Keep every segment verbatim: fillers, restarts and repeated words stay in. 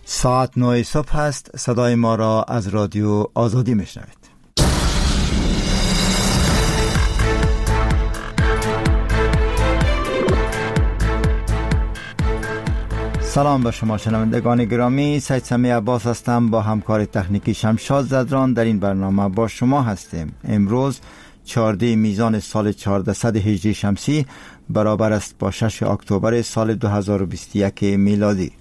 ساعت نه صبح است. صدای ما را از رادیو آزادی میشنوید. سلام به شما شنوندگان گرامی، سید سمی عباس هستم. با همکار تکنیکی شمشاد زدران در این برنامه با شما هستیم. امروز چهاردهم میزان سال چهاردهصد و هجده شمسی برابر است با ششم اکتبر سال دو هزار و بیست و یک میلادی.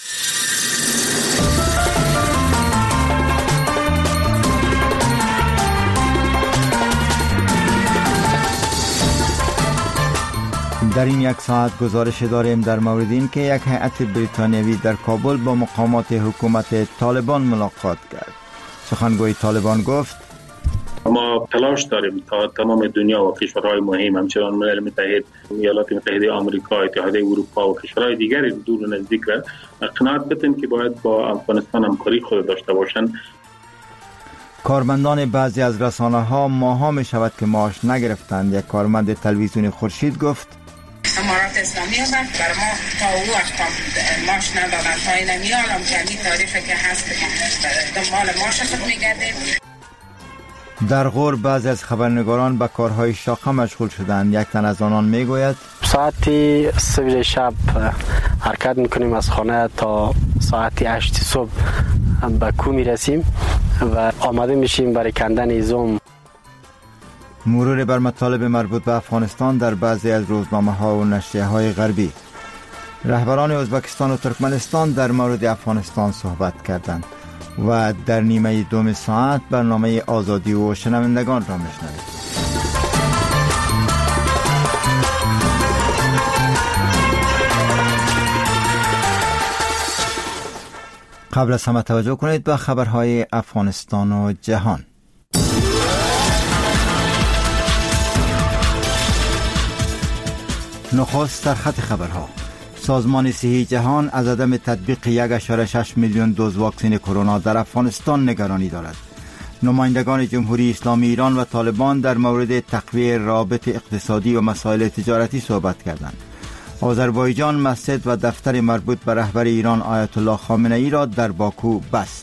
در این یک ساعت گزارش داریم در مورد این که یک هیئت بریتانیایی در کابل با مقامات حکومت طالبان ملاقات کرد. سخنگوی طالبان گفت ما تلاش داریم تا تمام دنیا و کشورهای مهم همچنان ملل متحد، ایالات متحده آمریکا، اتحادیه اروپا و کشورهای دیگری دور و نزدیک را اقناع بدیم که باید با افغانستان همکاری خود داشته باشند. کارمندان بعضی از رسانه‌ها ماها می شود که معاش نگرفتند. یک کارمند تلویزیون خورشید گفت امارات اسلامی آمد بر ما تا او وقتا ماش ندادن تا این نمیالم که همین تاریخی که هست دنبال ماش خود میگردیم. در غور بعضی از خبرنگاران به کارهای شاخه مشغول شدند. یک تن از آنان میگوید ساعت سه شب حرکت میکنیم از خانه تا ساعت هشت صبح به کو میرسیم و آماده میشیم برای کندن زوم. مرور بر مطالب مربوط به افغانستان در بعضی از روزنامه ها و نشریه های غربی. رهبران ازبکستان و ترکمنستان در مورد افغانستان صحبت کردند و در نیمه دوم ساعت برنامه آزادی و شنوندگان را میشنوید. قبل از همه توجه کنید به خبرهای افغانستان و جهان. نخست در خط خبرها. سازمان صحی جهان از عدم تطبیق یک و شش میلیون دوز واکسن کرونا در افغانستان نگرانی دارد. نمایندگان جمهوری اسلامی ایران و طالبان در مورد تقویت روابط اقتصادی و مسائل تجارتی صحبت کردند. آذربایجان مسجد و دفتر مربوط به رهبر ایران آیت الله خامنه ای را در باکو بست.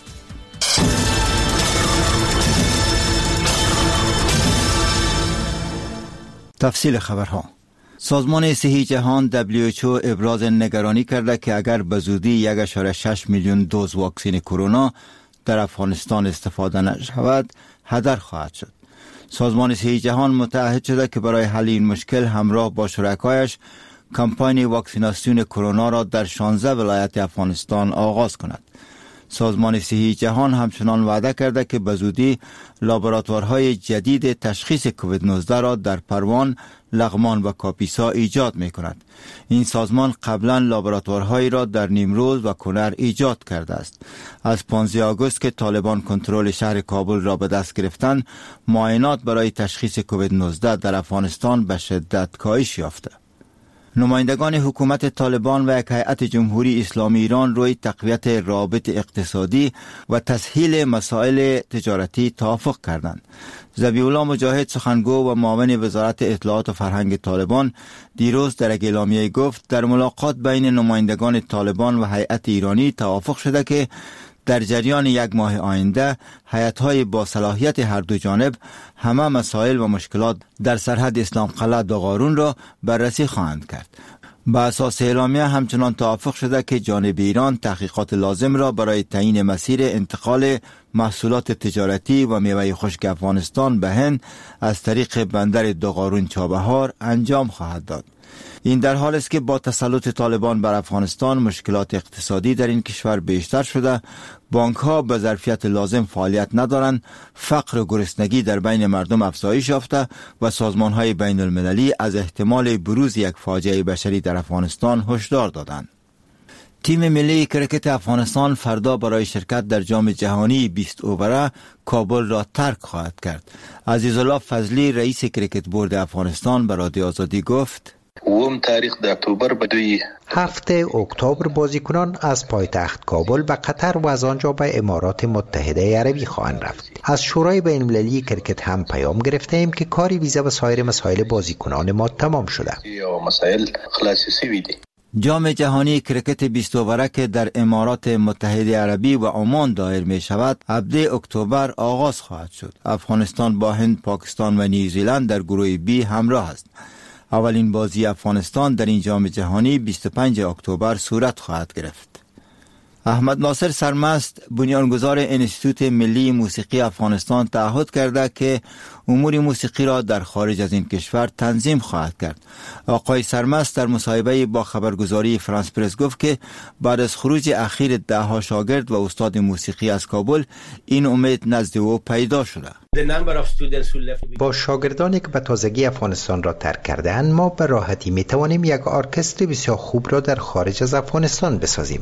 تفصیل خبرها. سازمان صحی جهان دبلیو اچ او ابراز نگرانی کرده که اگر به زودی یک و شش میلیون دوز واکسن کرونا در افغانستان استفاده نشود هدر خواهد شد. سازمان صحی جهان متعهد شده که برای حل این مشکل همراه با شرکایش کمپاین واکسیناسیون کرونا را در شانزده ولایت افغانستان آغاز کند. سازمان صحی جهان همچنان وعده کرده که به زودی لابراتوارهای جدید تشخیص کووید نوزده را در پروان، لغمان و کاپیسا ایجاد می کند. این سازمان قبلا لابراتوارهایی را در نیمروز و کنر ایجاد کرده است. از پانزده آگوست که طالبان کنترل شهر کابل را به دست گرفتند، معاینات برای تشخیص کووید نوزده در افغانستان به شدت کاهش یافته. نمایندگان حکومت طالبان و یک هیئت جمهوری اسلامی ایران روی تقویت روابط اقتصادی و تسهیل مسائل تجارتی توافق کردند. ذبیح‌الله مجاهد سخنگو و معاون وزارت اطلاعات و فرهنگ طالبان دیروز در اعلامیه گفت در ملاقات بین نمایندگان طالبان و هیئت ایرانی توافق شده که در جریان یک ماه آینده هیئت‌های با صلاحیت هر دو جانب همه مسائل و مشکلات در سرحد اسلام قلعه داغارون را بررسی خواهند کرد. به اساس اعلامیه همچنان توافق شده که جانب ایران تحقیقات لازم را برای تعیین مسیر انتقال محصولات تجارتی و میوه خشک افغانستان به هند از طریق بندر داغارون چابهار انجام خواهد داد. این در حال است که با تسلط طالبان بر افغانستان مشکلات اقتصادی در این کشور بیشتر شده، بانک ها به ظرفیت لازم فعالیت ندارند، فقر و گرسنگی در بین مردم افزایش یافته و سازمان های بین المللی از احتمال بروز یک فاجعه بشری در افغانستان هشدار دادند. تیم ملی کرکت افغانستان فردا برای شرکت در جام جهانی بیست اووره کابل را ترک خواهد کرد. عزیزالله فضلی رئیس کرکت بورد افغانستان به رادیو آزادی گفت اوم تاریخ د اکتبر به دوی هفته اکتبر بازیکنان از پایتخت کابل به قطر و از آنجا به امارات متحده عربی خواهند رفت. از شورای بین المللی کرکت هم پیام گرفته ایم که کاری ویزا و سایر مسائل بازیکنان ما تمام شده. یا مسائل خلاصی شوی دی. جام جهانی کرکت بیست اوره که در امارات متحده عربی و عمان دایر می شود هفده اکتبر آغاز خواهد شد. افغانستان با هند، پاکستان و نیوزیلند در گروه بی همراه است. اولین بازی افغانستان در این جام جهانی بیست و پنجم اکتبر صورت خواهد گرفت. احمد ناصر سرمست بنیانگذار انستیتوت ملی موسیقی افغانستان تعهد کرده که امور موسیقی را در خارج از این کشور تنظیم خواهد کرد. آقای سرمست در مصاحبه با خبرگزاری فرانس پرس گفت که بعد از خروج اخیر ده ها شاگرد و استاد موسیقی از کابل این امید نزد او پیدا شده. با شاگردانی که به تازگی افغانستان را ترک کرده‌اند ما به راحتی می توانیم یک ارکستر بسیار خوب را در خارج از افغانستان بسازیم.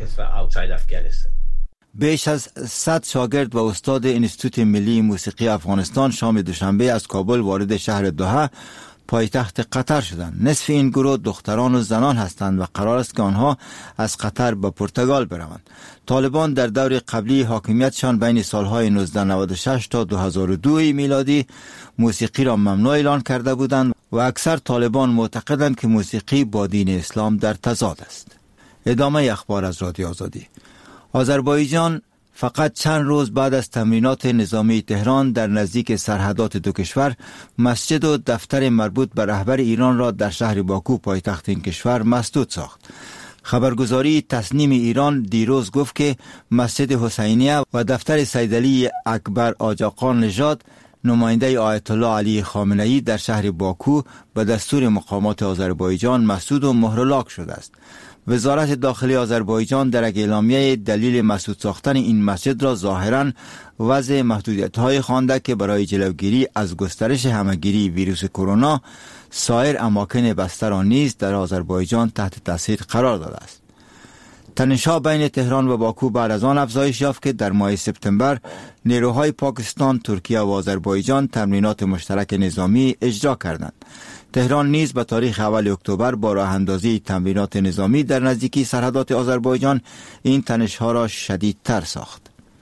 بیش از صد شاگرد و استاد انستیتوت ملی موسیقی افغانستان شام دوشنبه از کابل وارد شهر دوحه پایتخت قطر شدند. نصف این گروه دختران و زنان هستند و قرار است که آنها از قطر به پرتغال بروند. طالبان در دور قبلی حاکمیتشان بین سالهای نوزده نود و شش تا دو هزار و دو میلادی موسیقی را ممنوع اعلان کرده بودند و اکثر طالبان معتقدند که موسیقی با دین اسلام در تضاد است. ادامه اخبار از رادیو آزادی. آذربایجان فقط چند روز بعد از تمرینات نظامی تهران در نزدیک سرحدات دو کشور مسجد و دفتر مربوط به رهبر ایران را در شهر باکو پایتخت این کشور مسدود ساخت. خبرگزاری تسنیم ایران دیروز گفت که مسجد حسینیه و دفتر سیدعلی اکبر آجاقان نژاد نماینده آیت الله علی خامنه‌ای در شهر باکو به دستور مقامات آذربایجان مسدود و مهرلاک شده است. وزارت داخلی آذربایجان در یک اعلامیه دلیل مسدود ساختن این مسجد را ظاهراً وضع محدودیت‌های خوانده که برای جلوگیری از گسترش همه‌گیری ویروس کرونا سایر اماکن بسته را نیز در آذربایجان تحت تاثیر قرار داده است. تنش‌ها بین تهران و باکو بعد از آن افزایش یافت که در ماه سپتامبر نیروهای پاکستان، ترکیه و آذربایجان تمرینات مشترک نظامی اجرا کردند. تهران نیز به تاریخ اول اکتبر با راه اندازی تمرینات نظامی در نزدیکی سرحدات آذربایجان این تنش‌ها را شدیدتر ساخت.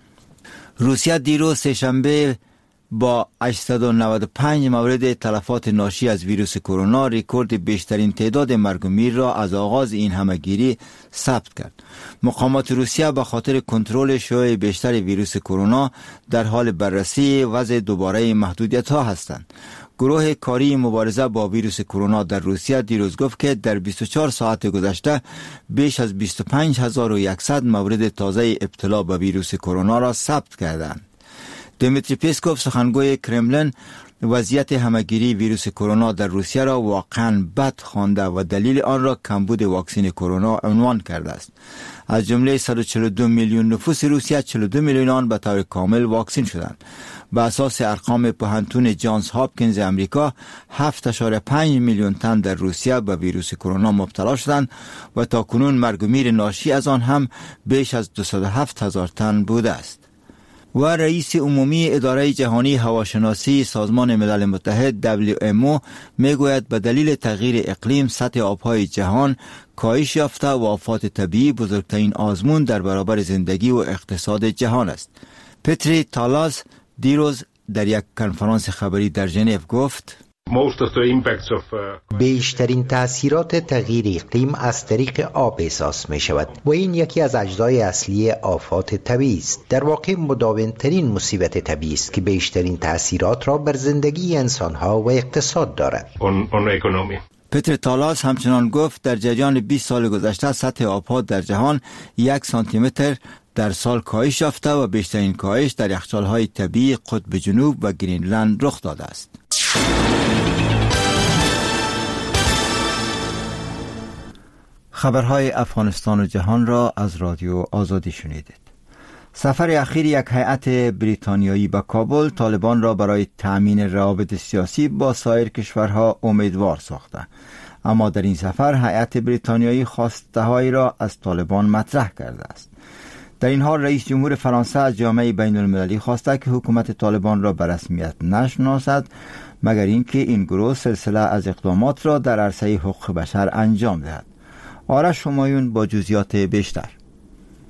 روسیه دیروز سه‌شنبه با هشتصد و نود و پنج مورد تلفات ناشی از ویروس کرونا رکورد بیشترین تعداد مرگ و میر را از آغاز این همه‌گیری ثبت کرد. مقامات روسیه به خاطر کنترل شیوع بیشتر ویروس کرونا در حال بررسی وضع دوباره محدودیت‌ها هستند. گروه کاری مبارزه با ویروس کرونا در روسیه دیروز گفت که در بیست و چهار ساعت گذشته بیش از بیست و پنج هزار و صد مورد تازه ابتلا به ویروس کرونا را ثبت کردند. دمیتری پسکوف سخنگوی کرملین وضعیت همه‌گیری ویروس کرونا در روسیه را واقعاً بد خوانده و دلیل آن را کمبود واکسن کرونا عنوان کرده است. از جمله صد و چهل و دو میلیون نفوس روسیه چهل و دو میلیون آن به طور کامل واکسن شدند. به اساس ارقام پوهنتون جانز هاپکینز امریکا هفت اشاره پنج میلیون تن در روسیه به ویروس کرونا مبتلا شدند و تاکنون مرگ و میر ناشی از آن هم بیش از دویست و هفت هزار تن بوده است. و رئیس عمومی اداره جهانی هواشناسی سازمان ملل متحد دبلیو ام او میگوید به دلیل تغییر اقلیم سطح آبهای جهان کاهش یافته و آفات طبیعی بزرگترین آزمون در برابر زندگی و اقتصاد جهان است. پتری تالاس دیروز در یک کنفرانس خبری در ژنو گفت بیشترین تأثیرات تغییر اقلیم از طریق آب احساس می شود و این یکی از اجزای اصلی آفات طبیعی است. در واقع مداوم‌ترین مصیبت طبیعی است که بیشترین تأثیرات را بر زندگی انسان‌ها و اقتصاد دارد. پتر تالاس همچنان گفت در جریان بیست سال گذشته سطح آبها در جهان یک سانتی متر در سال کاهش یافته و بیشترین کاهش در یخچال‌های طبیعی قطب جنوب و گرینلند رخ داده است. خبرهای افغانستان و جهان را از رادیو آزادی شنیدید. سفر اخیر یک هیئت بریتانیایی به کابل طالبان را برای تأمین روابط سیاسی با سایر کشورها امیدوار ساخته، اما در این سفر هیئت بریتانیایی خواسته‌هایی را از طالبان مطرح کرده است. در این حال رئیس جمهور فرانسه از جامعه بین المللی خواسته که حکومت طالبان را به رسمیت نشناسد مگر اینکه این گروه سلسله از اقدامات را در عرصه حقوق بشر انجام دهد. آرش همایون با جزئیات بیشتر.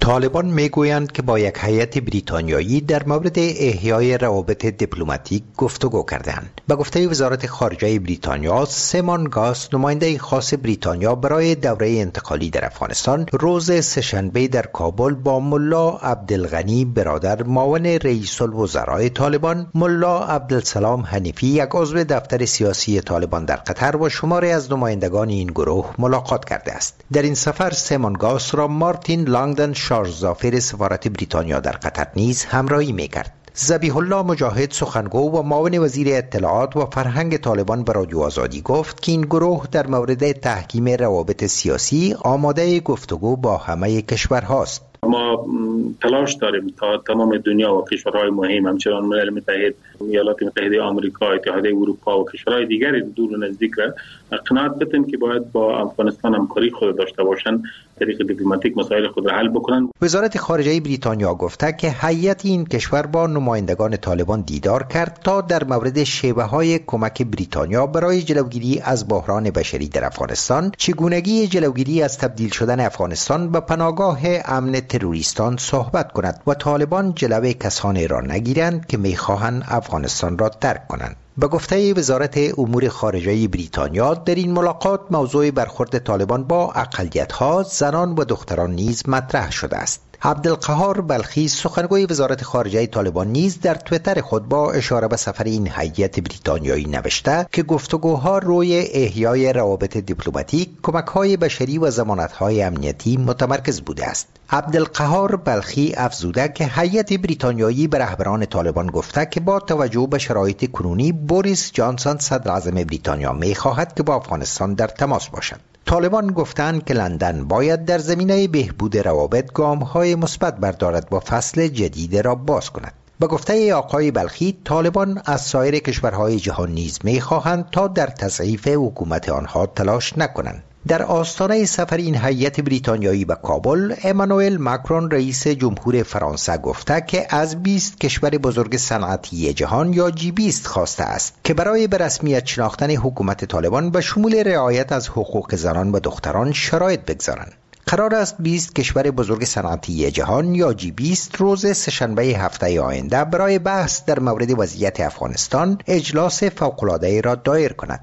طالبان میگویند که با یک هیئت بریتانیایی در مورد احیای روابط دیپلماتیک گفتگو کردند. به گفته وزارت خارجه بریتانیا، سیمون گاس، نماینده خاص بریتانیا برای دوره انتقالی در افغانستان، روز سه‌شنبه در کابل با ملا عبدالغنی برادر معاون رئیس الوزراء طالبان، ملا عبدالسلام حنیفی، یک عضو دفتر سیاسی طالبان در قطر و شماری از نمایندگان این گروه ملاقات کرده است. در این سفر سیمون گاس را مارتین لانگدن شارژ سفارت بریتانیا در قطر نیز همراهی می‌کرد. ذبیح الله مجاهد، سخنگو و معاون وزیر اطلاعات و فرهنگ طالبان به رادیو آزادی گفت که این گروه در مورد تحکیم روابط سیاسی آماده گفتگو با همه کشورهاست. ما تلاش داریم تا تمام دنیا و کشورهای مهم همچنان ملل متحد، ایالات متحده آمریکا، اتحادیه اروپا و کشورهای دیگری دور و نزدیک را قناعت بدیم که باید با افغانستان همکاری خود داشته باشند، طریق دیپلماتیک مسائل خود را حل بکنند. وزارت خارجه بریتانیا گفته که هیئت این کشور با نمایندگان طالبان دیدار کرد تا در مورد شیوه‌های کمک بریتانیا برای جلوگیری از بحران بشری در افغانستان، چگونگی جلوگیری از تبدیل شدن افغانستان به پناهگاه امن تروریستان صحبت کند و طالبان جلوه کسانی را نگیرند که می‌خواهند افغانستان را ترک کنند. به گفته وزارت امور خارجه بریتانیا، در این ملاقات موضوع برخورد طالبان با اقلیت‌ها، زنان و دختران نیز مطرح شده است. عبدالقهار بلخی، سخنگوی وزارت خارجه طالبان، نیز در توییتر خود با اشاره به سفر این هیئت بریتانیایی نوشته که گفتگوها روی احیای روابط دیپلماتیک، کمک‌های بشری و ضمانت‌های امنیتی متمرکز بوده است. عبدالقهار بلخی افزوده که هیئت بریتانیایی به رهبران طالبان گفته که با توجه به شرایط کنونی، بوریس جانسون صدر اعظم بریتانیا می‌خواهد که با افغانستان در تماس باشد. طالبان گفتند که لندن باید در زمینه بهبود روابط گام‌های مثبت بردارد و فصل جدید را باز کند. به گفته آقای بلخی، طالبان از سایر کشورهای جهان نیز می‌خواهند تا در تضعیف حکومت آنها تلاش نکنند. در آستانه سفر این هیئت بریتانیایی به کابل، امانوئل ماکرون رئیس جمهور فرانسه گفته که از بیست کشور بزرگ صنعتی جهان یا جی بیست خواسته است که برای به رسمیت شناختن حکومت طالبان به شمول رعایت از حقوق زنان و دختران شرایط بگذارند. قرار است بیست کشور بزرگ صنعتی جهان یا جی بیست روز سه‌شنبه هفته آینده برای بحث در مورد وضعیت افغانستان اجلاس فوق‌العاده را دایر کند.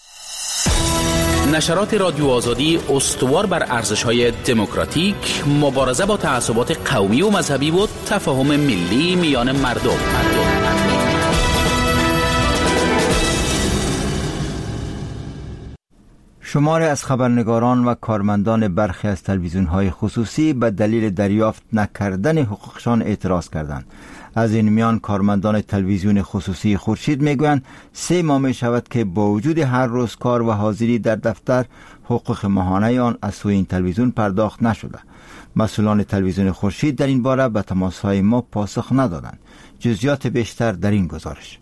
نشرات رادیو آزادی استوار بر ارزش‌های دموکراتیک، مبارزه با تعصبات قومی و مذهبی و تفاهم ملی میان مردم. شماری از خبرنگاران و کارمندان برخی از تلویزیون‌های خصوصی به دلیل دریافت نکردن حقوقشان اعتراض کردند. از این میان کارمندان تلویزیون خصوصی خورشید میگویند سه ماه می شود که با وجود هر روز کار و حاضری در دفتر، حقوق ماهانه آن از سوی این تلویزیون پرداخت نشده. مسئولان تلویزیون خورشید در این باره به تماس‌های ما پاسخ ندادند. جزئیات بیشتر در این گزارش.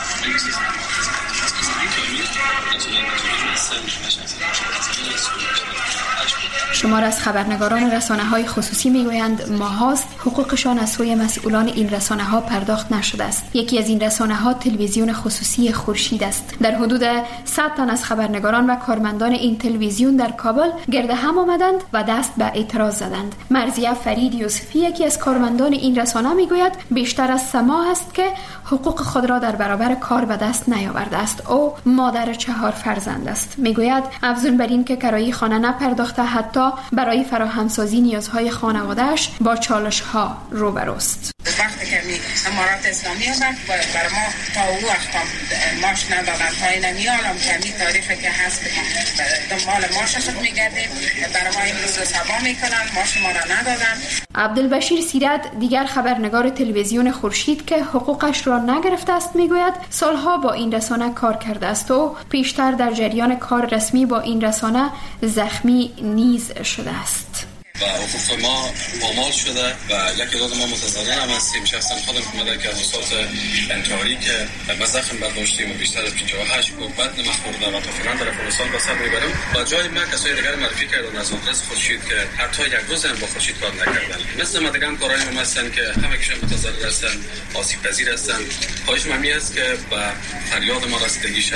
شمار از خبرنگاران رسانه‌های خصوصی میگویند ماهاست حقوقشان از سوی مسئولان این رسانه‌ها پرداخت نشده است. یکی از این رسانه‌ها تلویزیون خصوصی خورشید است. در حدود صد تن از خبرنگاران و کارمندان این تلویزیون در کابل گرد هم آمدند و دست به اعتراض زدند. مرضیه فرید یوسفی، یکی از کارمندان این رسانه، میگوید بیشتر از سه ماه است که حقوق خود را در برابر کار به دست نیاورده است. او مادر چهار فرزند است. میگوید افزون بر این که کرایه خانه نپرداخته، حتی برای فراهمسازی نیازهای خانواده‌اش با چالش‌ها روبروست. وقتی که می امارات اسلامی آمد برای ما تا او وقتا ماش ندادن، تا این میالم که می تاریخی که هست دنبال ماش خود میگردیم، برای ما امروز سبا میکنن، ماش ما را ندادن. عبدالبشیر سیرت، دیگر خبرنگار تلویزیون خورشید که حقوقش را نگرفته است، میگوید سالها با این رسانه کار کرده است و پیشتر در جریان کار رسمی با این رسانه زخمی نیز شده است. و حقوق ما پامال شده و یکی دو ما متضرر هم هستیم. شخصا خودم اومده که از اساس انتحاری که ما زخم برداشتیم و بیشتر از پنجاه و هشت کو بدن ما خورده و تا فعلا در افغانستان به سر میبریم. و جای ما کسای دیگر معرفی کردن از آدرس خورشید که حتی یک روز هم با خورشید کار نکردن. مثل ما دیگه هم کارهای ما هستن که همه کشون متضرر هستن، آسیب پذیر هستن. خواهش من است که به فریاد ما رسیدگی شود.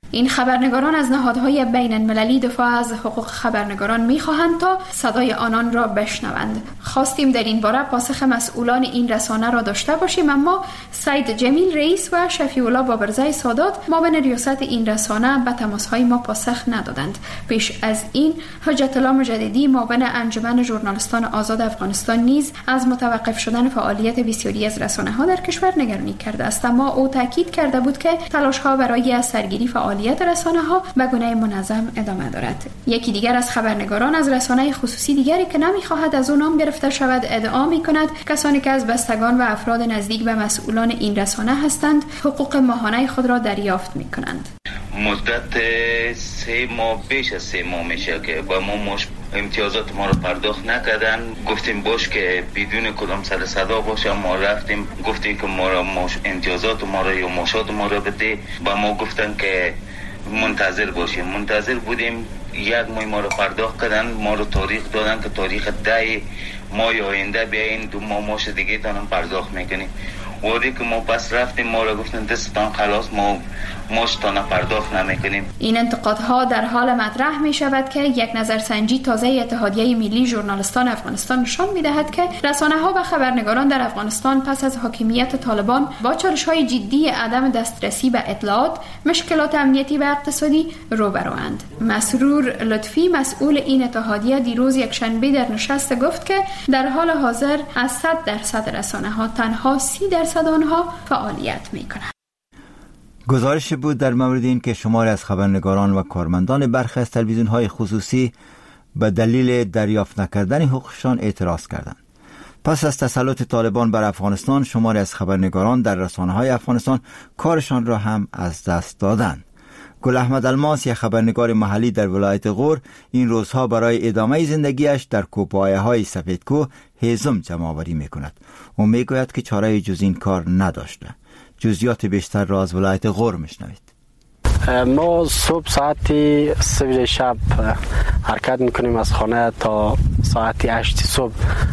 این خبرنگاران از نهادهای بین المللی دفاع از حقوق خبرنگاران می‌خواهند تا صدای آنان را بشنوند. خواستیم در این باره پاسخ مسئولان این رسانه را داشته باشیم، اما سید جمیل رئیس و شفیع الله بابرزای سادات معاون ریاست این رسانه به تماس‌های ما پاسخ ندادند. پیش از این حجت الله مجددی معاون انجمن ژورنالیستان آزاد افغانستان نیز از متوقف شدن فعالیت بسیاری از رسانه‌ها در کشور نگرانی کرده است، اما او تاکید کرده بود که تلاش‌ها برای سرگیری فعالیت رسانه‌ها به گونه منظم ادامه دارد. یکی دیگر از خبرنگاران از رسانه خصوصی دیگری که نمی‌خواهد از او نام گرفته شود ادعا می‌کند کسانی که از بستگان و افراد نزدیک به مسئولان این رسانه هستند حقوق ماهانه خود را دریافت می‌کنند. مدت سه ماه بیش از سه ماه میشه که با ما مش امتیازات ما رو پرداخت نکردن. گفتیم باش که بدون کدام سر صدا باشه، ما رفتیم گفتیم که ما رو امتیازات ما رو یا معاشات ما رو بده. با ما گفتن که منتظر باشیم. منتظر بودیم، یک ماه ما رو پرداخت کردن، ما رو تاریخ دادن که تاریخ ده ماه آینده بیاین دو ماه ماش دیگه تانم پرداخت میکنیم. وقتی که ما پس رفتیم ما رو گفتن دستتان خلاص، ما ماشتان پرداخت نمیکنیم. این انتقادها در حال مطرح می شود که یک نظرسنجی تازه اتحادیه ملی ژورنالیستان افغانستان نشان می دهد که رسانه ها و خبرنگاران در افغانستان پس از حاکمیت طالبان با چالش های جدی عدم دسترسی به اطلاعات، مشکلات امنیتی و اقتصادی روبروند. مسرور لطفی مسئول این اتحادیه دیروز یک شنبه در نشست گفت که در حال حاضر از صد درصد رسانه ها تنها سی درصد آنها فعالیت می کنند. گزارش بود در مورد این که شماری از خبرنگاران و کارمندان برخی از تلویزیون‌های خصوصی به دلیل دریافت نکردن حقوقشان اعتراض کردند. پس از تسلط طالبان بر افغانستان، شماری از خبرنگاران در رسانه‌های افغانستان کارشان را هم از دست دادند. گل احمد الماس، یک خبرنگار محلی در ولایت غور، این روزها برای ادامه زندگیش در کوهپایه‌های سفیدکوه هیزم جمع‌آوری می‌کند. او می‌گوید که چاره جز این کار نداشته. جزئیات بیشتر را از ولایت غور میشنوید. ما صبح ساعت سه شب حرکت میکنیم از خانه تا ساعت هشت صبح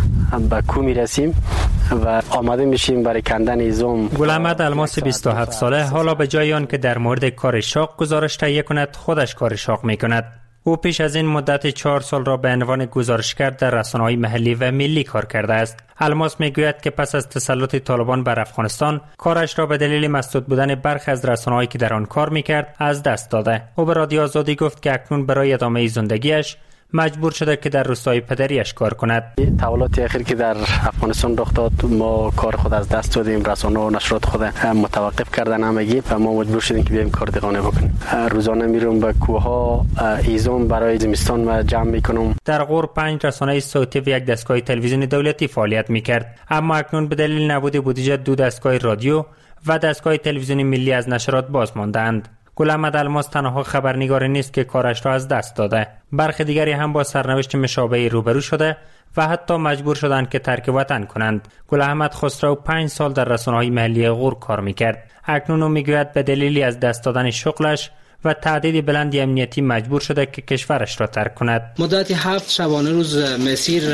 به کوه میرسیم و آماده میشیم برای کندن هیزم. گل احمد الماس بیست و هفت ساله حالا به جای آن که در مورد کار شاق گزارش تهیه کند، خودش کار شاق میکند. او پیش از این مدت چهار سال را به عنوان گزارشگر در رسانه‌های محلی و ملی کار کرده است. الماس میگوید که پس از تسلط طالبان بر افغانستان کارش را به دلیل مسدود بودن برخی از رسانه‌هایی که در آن کار میکرد از دست داده. او به رادیو آزادی گفت که اکنون برای ادامه زندگیش مجبور شده که در روستای پدریش کار کند. تحولات اخیر که در افغانستان رخ داد، ما کار خود از دست دادیم، رسانه و نشرات خود متوقف کردن همگی و ما مجبور شدیم که بیایم کار دیگانه بکنیم. روزانه میرم به کوه‌ها هیزم برای زمستان و جمع میکنم. در غور پنج رسانه صوتی و یک دستگاه تلویزیونی دولتی فعالیت میکرد، اما اکنون به دلیل نبود بودجه دو دستگاه رادیو و دستگاه تلویزیونی ملی از نشرات باز ماندند. گل احمد الماس تنها خبرنگاری نیست که کارش را از دست داده. برخی دیگری هم با سرنوشت مشابهی روبرو شده و حتی مجبور شدند که ترک وطن کنند. گل احمد خسرو پنج سال در رسانه‌های محلی غور کار میکرد. اکنون او میگوید به دلیلی از دست دادن شغلش و تعدید بلندی امنیتی مجبور شده که کشورش را ترک کند. مدت هفت شبانه روز مسیر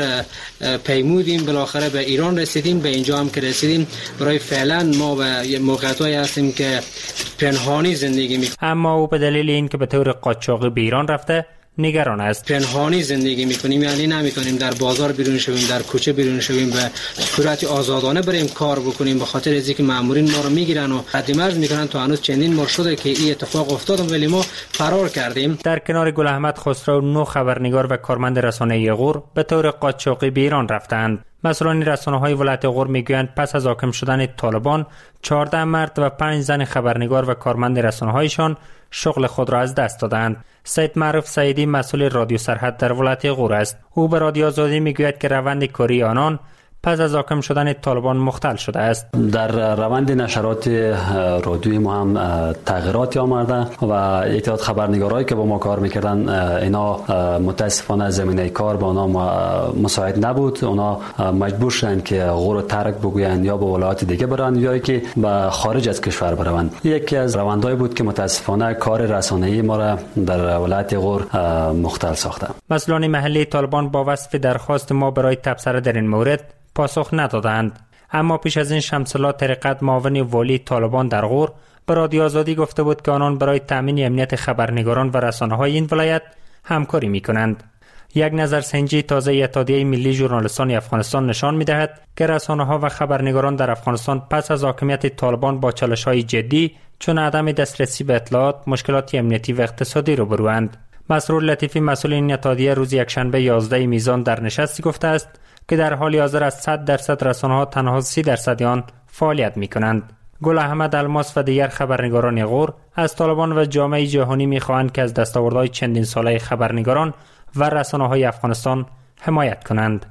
پیمودیم، بالاخره به ایران رسیدیم. به اینجا هم که رسیدیم، برای فعلا ما به موقعیت‌هایی هستیم که پنهانی زندگی می‌کنیم. اما او به دلیل اینکه به طور قاچاقی به ایران رفته نگران است. پنهانی زندگی میکنیم، یعنی نمیتونیم در بازار بیرون شویم، در کوچه بیرون شویم، به صورت آزادانه بریم کار بکنیم، به خاطر از اینکه مامورین ما رو میگیرن و حدمرز میکنن. تا هنوز چندین ماه شده که این اتفاق افتاد ولی ما فرار کردیم. در کنار گل احمد خسرو، نه خبرنگار و کارمند رسانه غور به طور قاچاقی به ایران رفتند. مسئولان رسانه‌های ولایت غور میگویند پس از حاکم شدن طالبان چهارده مرد و پنج زن خبرنگار و کارمند رسانه‌هایشان شغل خود را از دست دادند. سید معروف سعیدی مسئول رادیو سرحد در ولایت غور است. او به رادیو آزادی میگوید که روند کاری آنان پس از حاکم شدن طالبان مختل شده است. در روند نشرات رادیوی ما هم تغییراتی آمده و اتحاد خبرنگارایی که با ما کار میکردن، اینا متاسفانه زمینه کار با اونا مساعد نبود. اونا مجبور شدن که غور ترک بگویند یا به ولایات دیگه برن یا که به خارج از کشور بروند. یکی از روندهایی بود که متاسفانه کار رسانه‌ای ما را در ولایت غور مختل ساخته. مسئولان محلی طالبان با وصف درخواست ما برای تبصره در این مورد پاسخ ندادند. اما پیش از این شمس الله طریقت، معاون والی طالبان در غور، به رادیو آزادی گفته بود که آنان برای تأمین امنیت خبرنگاران و رسانه‌های این ولایت همکاری می‌کنند. یک نظرسنجی تازه اتحادیه ملی ژورنالیستان افغانستان نشان می‌دهد که رسانه‌ها و خبرنگاران در افغانستان پس از حاکمیت طالبان با چالش‌های جدی چون عدم دسترسی به اطلاعات، مشکلات امنیتی و اقتصادی روبروند. مسرور لطیفی مسئول این اتحادیه روز یکشنبه یازده میزان در نشستی گفته است که در حال حاضر از صد درصد رسانه‌ها تنها سی درصد آن فعالیت می‌کنند. گل احمد الماس و دیگر خبرنگاران غور از طالبان و جامعه جهانی می‌خواهند که از دستاوردهای چندین ساله خبرنگاران و رسانه‌های افغانستان حمایت کنند.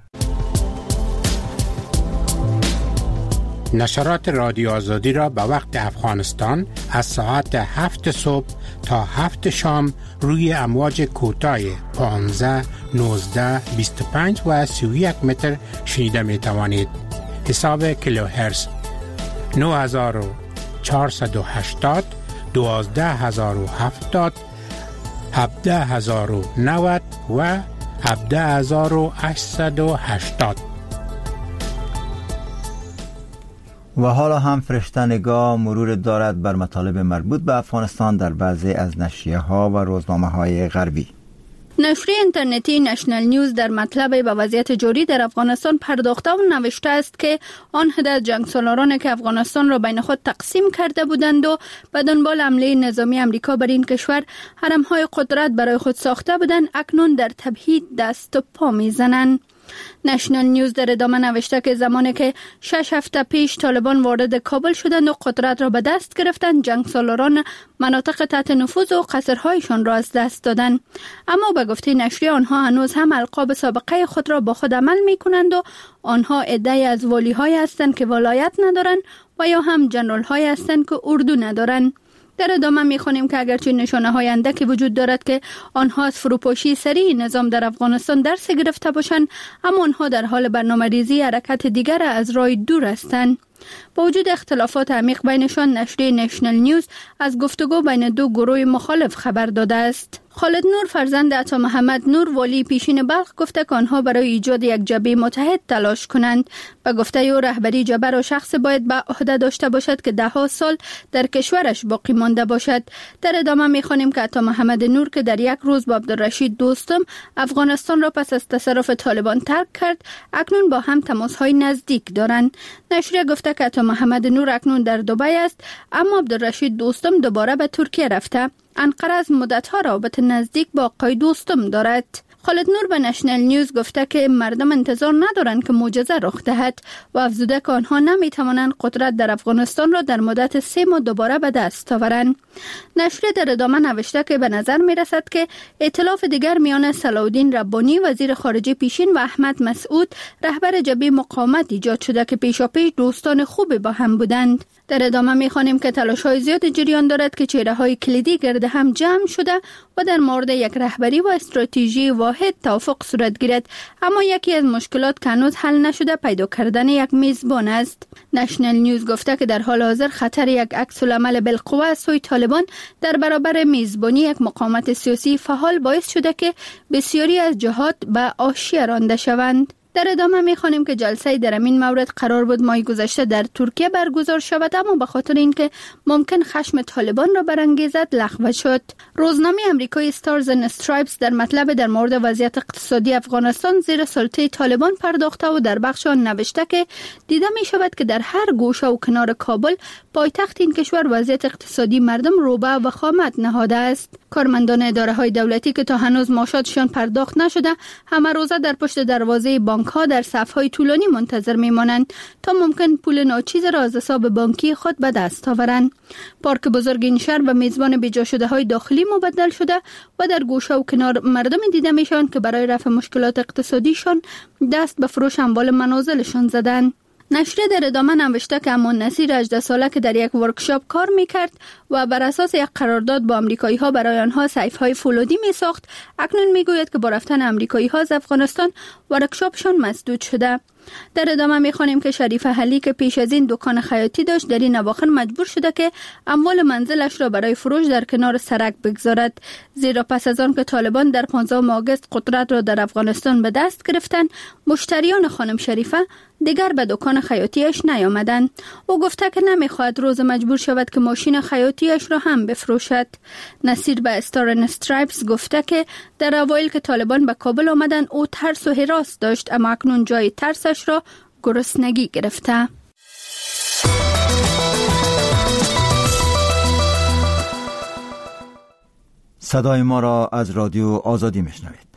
نشرات رادیو آزادی را به وقت افغانستان از ساعت هفت صبح تا هفت شام روی امواج کوتاه پانزده، نوزده، بیست و پنج و سی و یک متر شنیده می توانید. حساب کیلوهرتز نه هزار و چهارصد و هشتاد، دوازده هزار و هفتاد، هفده هزار و نود و هفده هزار و هشتصد و هشتاد. و حالا هم فرشته نگاه مرور دارد بر مطالب مربوط به افغانستان در بعضی از نشریه ها و روزنامه های غربی. نشریه اینترنتی نشنل نیوز در مطلب به وضعیت جاری در افغانستان پرداخته و نوشته است که آن عدد جنگسالارانی که افغانستان را بین خود تقسیم کرده بودند و به دنبال حمله نظامی امریکا بر این کشور حرم‌های قدرت برای خود ساخته بودند اکنون در تبعید دست و پا می‌زنند. نشنل نیوز در ادامه نوشته که زمانی که شش هفته پیش طالبان وارد کابل شدند و قدرت را به دست گرفتند، جنگسالاران مناطق تحت نفوذ و قصرهایشان را از دست دادند. اما به گفته نشریه آنها هنوز هم القاب سابقه خود را با خود عمل می کنند و آنها عده‌ای از والی‌های هستند که ولایت ندارند و یا هم جنرال‌های هستند که اردو ندارند. در ادامه می‌خوانیم که اگرچه نشانه‌های اندکی وجود دارد که آنها از فروپاشی سریع نظام در افغانستان درس گرفته باشند، اما آنها در حال برنامه‌ریزی حرکت دیگر از راه دور هستند. با وجود اختلافات عمیق بینشان، نشریه نشنل نیوز از گفتگو بین دو گروه مخالف خبر داده است. خالد نور فرزند عطا محمد نور والی پیشین بلخ گفته که آنها برای ایجاد یک جبهه متحد تلاش کنند. به گفته او رهبری جبهه را شخص باید به عهده داشته باشد که ده ها سال در کشورش باقی مانده باشد. در ادامه می‌خوانیم که عطا محمد نور که در یک روز با عبدالرشید دوستم افغانستان را پس از تصرف طالبان ترک کرد، اکنون با هم تماس‌های نزدیک دارند. نشریه گفته که عطا محمد نور اکنون در دبی است، اما عبدالرشید دوستم دوباره به ترکیه رفته. انقره از مدت‌ها رابطه نزدیک با آقای دوستم دارد. خالد نور به نشنل نیوز گفته که مردم انتظار ندارند که معجزه رخ دهد و افزوده که آنها نمی‌توانند قدرت در افغانستان را در مدت سه ماه دوباره به دست آورند. نشریه در ادامه نوشته که به نظر می‌رسد که ائتلاف دیگر میان صلاح‌الدین ربانی وزیر خارجه پیشین و احمد مسعود رهبر جبهه مقاومت ایجاد شده که پیشاپیش دوستان خوبی با هم بودند. در ادامه می‌خوانیم که تلاش‌های زیاد جریان دارد که چهره‌های کلیدی گرد هم جمع شده و در مورد یک رهبری و استراتژی واحد توافق صورت گیرد، اما یکی از مشکلات که هنوز حل نشده پیدا کردن یک میزبان است. نشنل نیوز گفته که در حال حاضر خطر یک عکس‌العمل بالقوه از سوی طالبان در برابر میزبانی یک مقاومت سیاسی فعال باعث شده که بسیاری از جهات به حاشیه رانده شوند. در ادامه می‌خوانیم که جلسه در این مورد قرار بود ماه گذشته در ترکیه برگزار شود، اما به خاطر اینکه ممکن خشم طالبان را برانگیزد لغو شد. روزنامه آمریکایی استارز اند استرایپس در مطلب در مورد وضعیت اقتصادی افغانستان زیر سلطه طالبان پرداخته و در بخش آن نوشته که دیده می‌شود که در هر گوشه و کنار کابل پایتخت این کشور وضعیت اقتصادی مردم روبه و خامت نهاده است. کارمندان اداره‌های دولتی که تا هنوز معاشاتشان پرداخت نشده همه روزه در پشت دروازه بانک‌ها در صف‌های طولانی منتظر می‌مانند تا ممکن پول ناچیز را از حساب بانکی خود به دست آورند. پارک بزرگ این شهر به میزبان بیجا شده‌های داخلی مبدل شده و در گوشه و کنار مردم دیده می‌شوند که برای رفع مشکلات اقتصادیشان دست به فروش اموال منازلشان زدند. نشریه در ادامه نوشته که امان نصیر هجده ساله که در یک ورکشاپ کار میکرد و بر اساس یک قرارداد با امریکایی ها برای آنها سیف‌های فولادی می ساخت، اکنون میگوید که با رفتن امریکایی ها از افغانستان ورکشاپشان مسدود شده. در ادامه میخوانیم که شریف حلی که پیش از این دکان خیاطی داشت در این اواخر مجبور شده که اموال منزلش را برای فروش در کنار سرک بگذارد، زیرا پس از آن که طالبان در پانزدهم آگوست قدرت را در افغانستان به دست گرفتند، مشتریان خانم شریفه دیگر به دکان خیاطیش نیامدند. او گفته که نمیخواهد روز مجبور شود که ماشین خیاطیش را هم بفروشد. نصیر به استار اند استرایپس گفته که در اوایل که طالبان به کابل آمدند او ترس و هراس داشت، اما اکنون جای ترسش را گرسنگی گرفته. صدای ما را از رادیو آزادی میشنوید.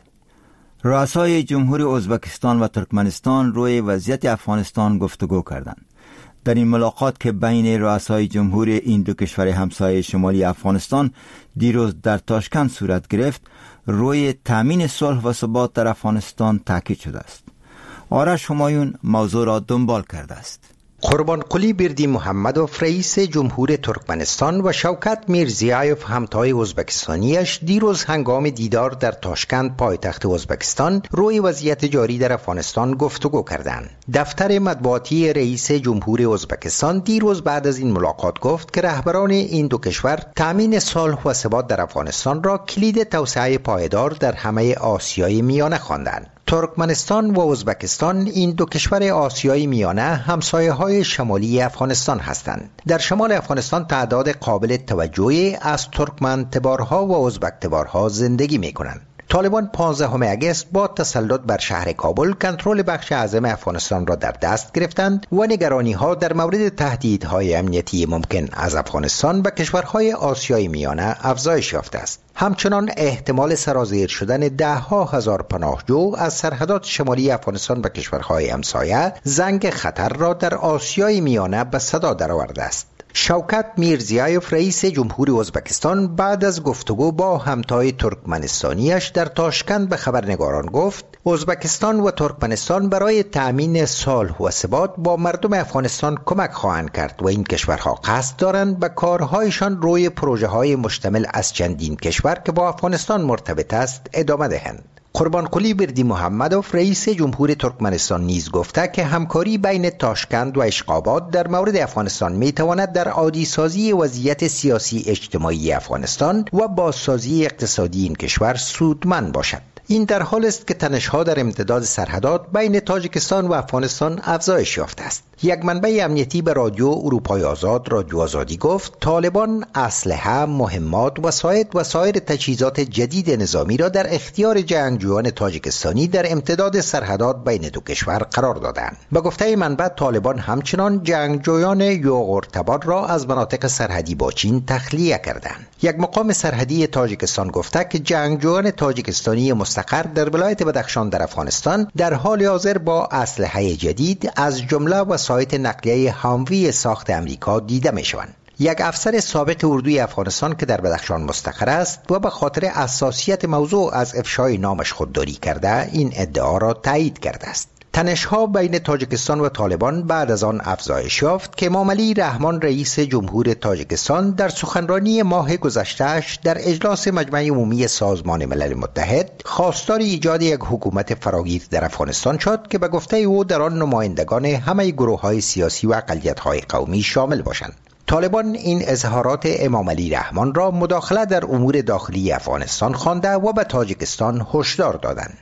رؤسای جمهوری ازبکستان و ترکمنستان روی وضعیت افغانستان گفتگو کردند. در این ملاقات که بین رؤسای جمهوری این دو کشور همسایه شمالی افغانستان دیروز در تاشکند صورت گرفت، روی تامین صلح و ثبات در افغانستان تاکید شده است. آرش همایون موضوع را دنبال کرده است. قربانقلی بردی محمدوف رئیس جمهور ترکمنستان و شوکت میرزیایف همتای ازبکستانیش دیروز هنگام دیدار در تاشکند پایتخت ازبکستان روی وضعیت جاری در افغانستان گفتگو کردند. دفتر مطبوعاتی رئیس جمهور ازبکستان دیروز بعد از این ملاقات گفت که رهبران این دو کشور تامین صلح و ثبات در افغانستان را کلید توسعه پایدار در همه آسیای میانه خواندند. ترکمنستان و ازبکستان این دو کشور آسیای میانه همسایه های شمالی افغانستان هستند. در شمال افغانستان تعداد قابل توجهی از ترکمن تبارها و ازبک تبارها زندگی می کنند. طالبان پانزدهم آگوست با تسلط بر شهر کابل کنترل بخش اعظم افغانستان را در دست گرفتند و نگرانی ها در مورد تهدیدهای امنیتی ممکن از افغانستان به کشورهای آسیای میانه افزایش یافته است. همچنان احتمال سرازیر شدن ده ها هزار پناهجو از سرحدات شمالی افغانستان به کشورهای همسایه زنگ خطر را در آسیای میانه به صدا درآورده است. شوکت میرزیایف رئیس جمهوری ازبکستان بعد از گفتگو با همتای ترکمنستانیش در تاشکند به خبرنگاران گفت ازبکستان و ترکمنستان برای تأمین صلح و ثبات با مردم افغانستان کمک خواهند کرد و این کشورها قصد دارند به کارهایشان روی پروژه‌های مشتمل از چندین کشور که با افغانستان مرتبط است ادامه دهند. قربانقلی بردی محمدوف رئیس جمهور ترکمنستان نیز گفته که همکاری بین تاشکند و اشقاباد در مورد افغانستان می تواند در عادی سازی وضعیت سیاسی اجتماعی افغانستان و بازسازی اقتصادی این کشور سودمند باشد. این در حال است که تنش‌ها در امتداد سرحدات بین تاجیکستان و افغانستان افزایش یافته است. یک منبع امنیتی به رادیو اروپای آزاد رادیو آزادی گفت طالبان اسلحه، مهمات، وسایط و سایر تجهیزات جدید نظامی را در اختیار جنگجویان تاجیکستانی در امتداد سرحدات بین دو کشور قرار دادند. به گفته منبع طالبان همچنان جنگجویان یوغورتبار را از مناطق سرحدی با چین تخلیه کردند. یک مقام سرحدی تاجیکستان گفته که جنگجویان تاجیکستانی مستقر در ولایت بدخشان در افغانستان در حال حاضر با اسلحه جدید از جمله وسایط نقلیه هاموی ساخت امریکا دیده می شوند. یک افسر سابق اردوی افغانستان که در بدخشان مستقر است و به خاطر حساسیت موضوع از افشای نامش خودداری کرده این ادعا را تایید کرده است. تنش‌ها بین تاجیکستان و طالبان بعد از آن افزایش یافت که امام علی رحمان رئیس جمهور تاجیکستان در سخنرانی ماه گذشته‌اش در اجلاس مجمع عمومی سازمان ملل متحد خواستار ایجاد یک حکومت فراگیر در افغانستان شد که به گفته او در آن نمایندگان همه گروه‌های سیاسی و اقلیت‌های قومی شامل باشند. طالبان این اظهارات امام علی رحمان را مداخله در امور داخلی افغانستان خوانده و به تاجیکستان هشدار دادند.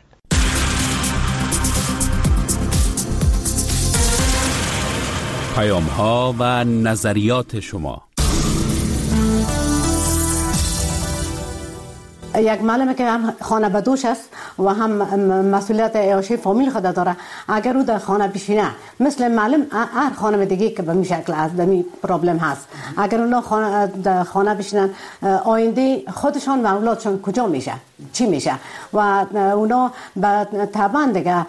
پیام ها و نظریات شما. یک معلمه که هم خانه بدوش است و هم مسئولیت عیاشی فامیل خود داره، اگر او در خانه بشینه مثل معلم هر خانم دیگه که به این شکل از دمی پرابلم هست، اگر اونا خانه در خانه بشینن آینده خودشان و اولادشان کجا میشه، چی میشه و اونا به طبعا دیگه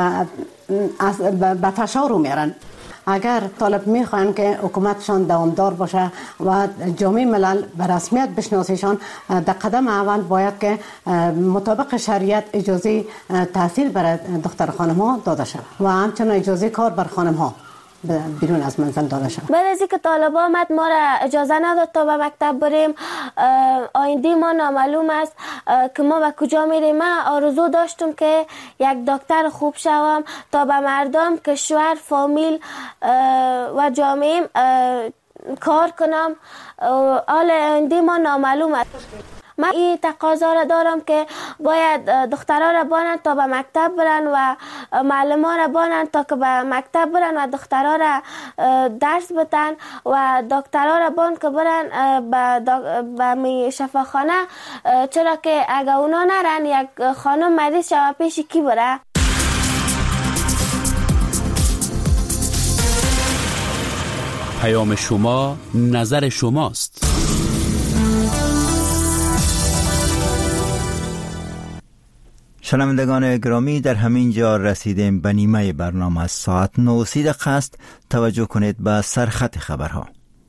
به فشار میرن. اگر طالب میخوان که حکومتشان دوامدار باشه و جامعه ملل به رسمیت بشناسیشان، در قدم اول باید که مطابق شریعت اجازه تحصیل برای دختر خانم ها داده شود و همچنین اجازه کار بر خانم ها بیرون از منزل داده شود. بعد از اینکه طالبان آمد ما را اجازه نداد تا به مکتب بریم. آینده ما نامعلوم است که ما به کجا میریم. من آرزو داشتم که یک دکتر خوب شوم تا به مردم، کشور، فامیل و جامعه کار کنم. حال آینده ما نامعلوم است. من این تقاضا را دارم که باید دخترها را بانند تا به مکتب برن و معلمان را بانند تا که به مکتب برن و دخترها را درس بدن و دکترها را بان که برن به شفاخانه، چرا که اگه اونا نرن یک خانم مریض شوه پیش کی بره؟ پیام شما نظر شماست. شنوندگان گرامی، در همین جا رسیدیم به نیمه برنامه. ساعت نه و سی دقیقه است. توجه کنید به سرخط خبرها.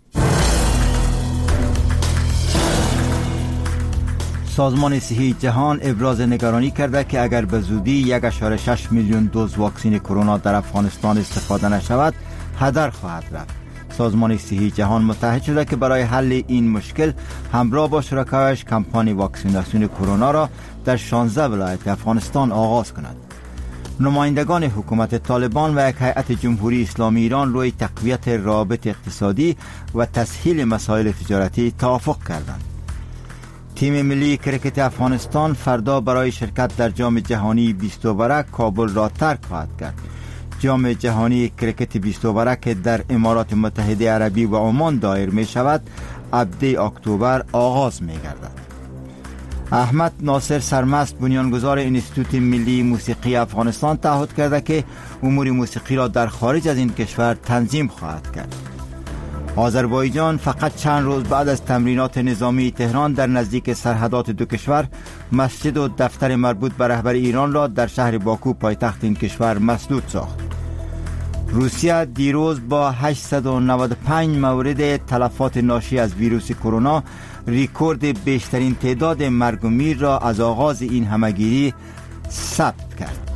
سازمان صحی جهان ابراز نگرانی کرده که اگر به زودی یک و شش میلیون دوز واکسن کرونا در افغانستان استفاده نشود، هدر خواهد رفت. سازمان صحی جهان متحد شده که برای حل این مشکل همراه با شرکایش کمپانی واکسیناسیون کرونا را در شانزده ولایت افغانستان آغاز کند. نمایندگان حکومت طالبان و یک هیئت جمهوری اسلامی ایران روی تقویت روابط اقتصادی و تسهیل مسائل تجارتی توافق کردند. تیم ملی کرکت افغانستان فردا برای شرکت در جام جهانی بیست ورق کابل را ترک خواهد کرد. جام جهانی کرکت بیست ورق که در امارات متحده عربی و عمان دایر می شود، هفده اکتبر آغاز می گردد. احمد ناصر سرمست، بنیانگذار انستیتوت ملی موسیقی افغانستان، تعهد کرده که امور موسیقی را در خارج از این کشور تنظیم خواهد کرد. آذربایجان فقط چند روز بعد از تمرینات نظامی تهران در نزدیک سرحدات دو کشور، مسجد و دفتر مربوط به رهبر ایران را در شهر باکو پایتخت این کشور مسدود ساخت. روسیه دیروز با هشتصد و نود و پنج مورد تلفات ناشی از ویروس کرونا ریکورد بیشترین تعداد مرگ و میر را از آغاز این همهگیری ثبت کرد.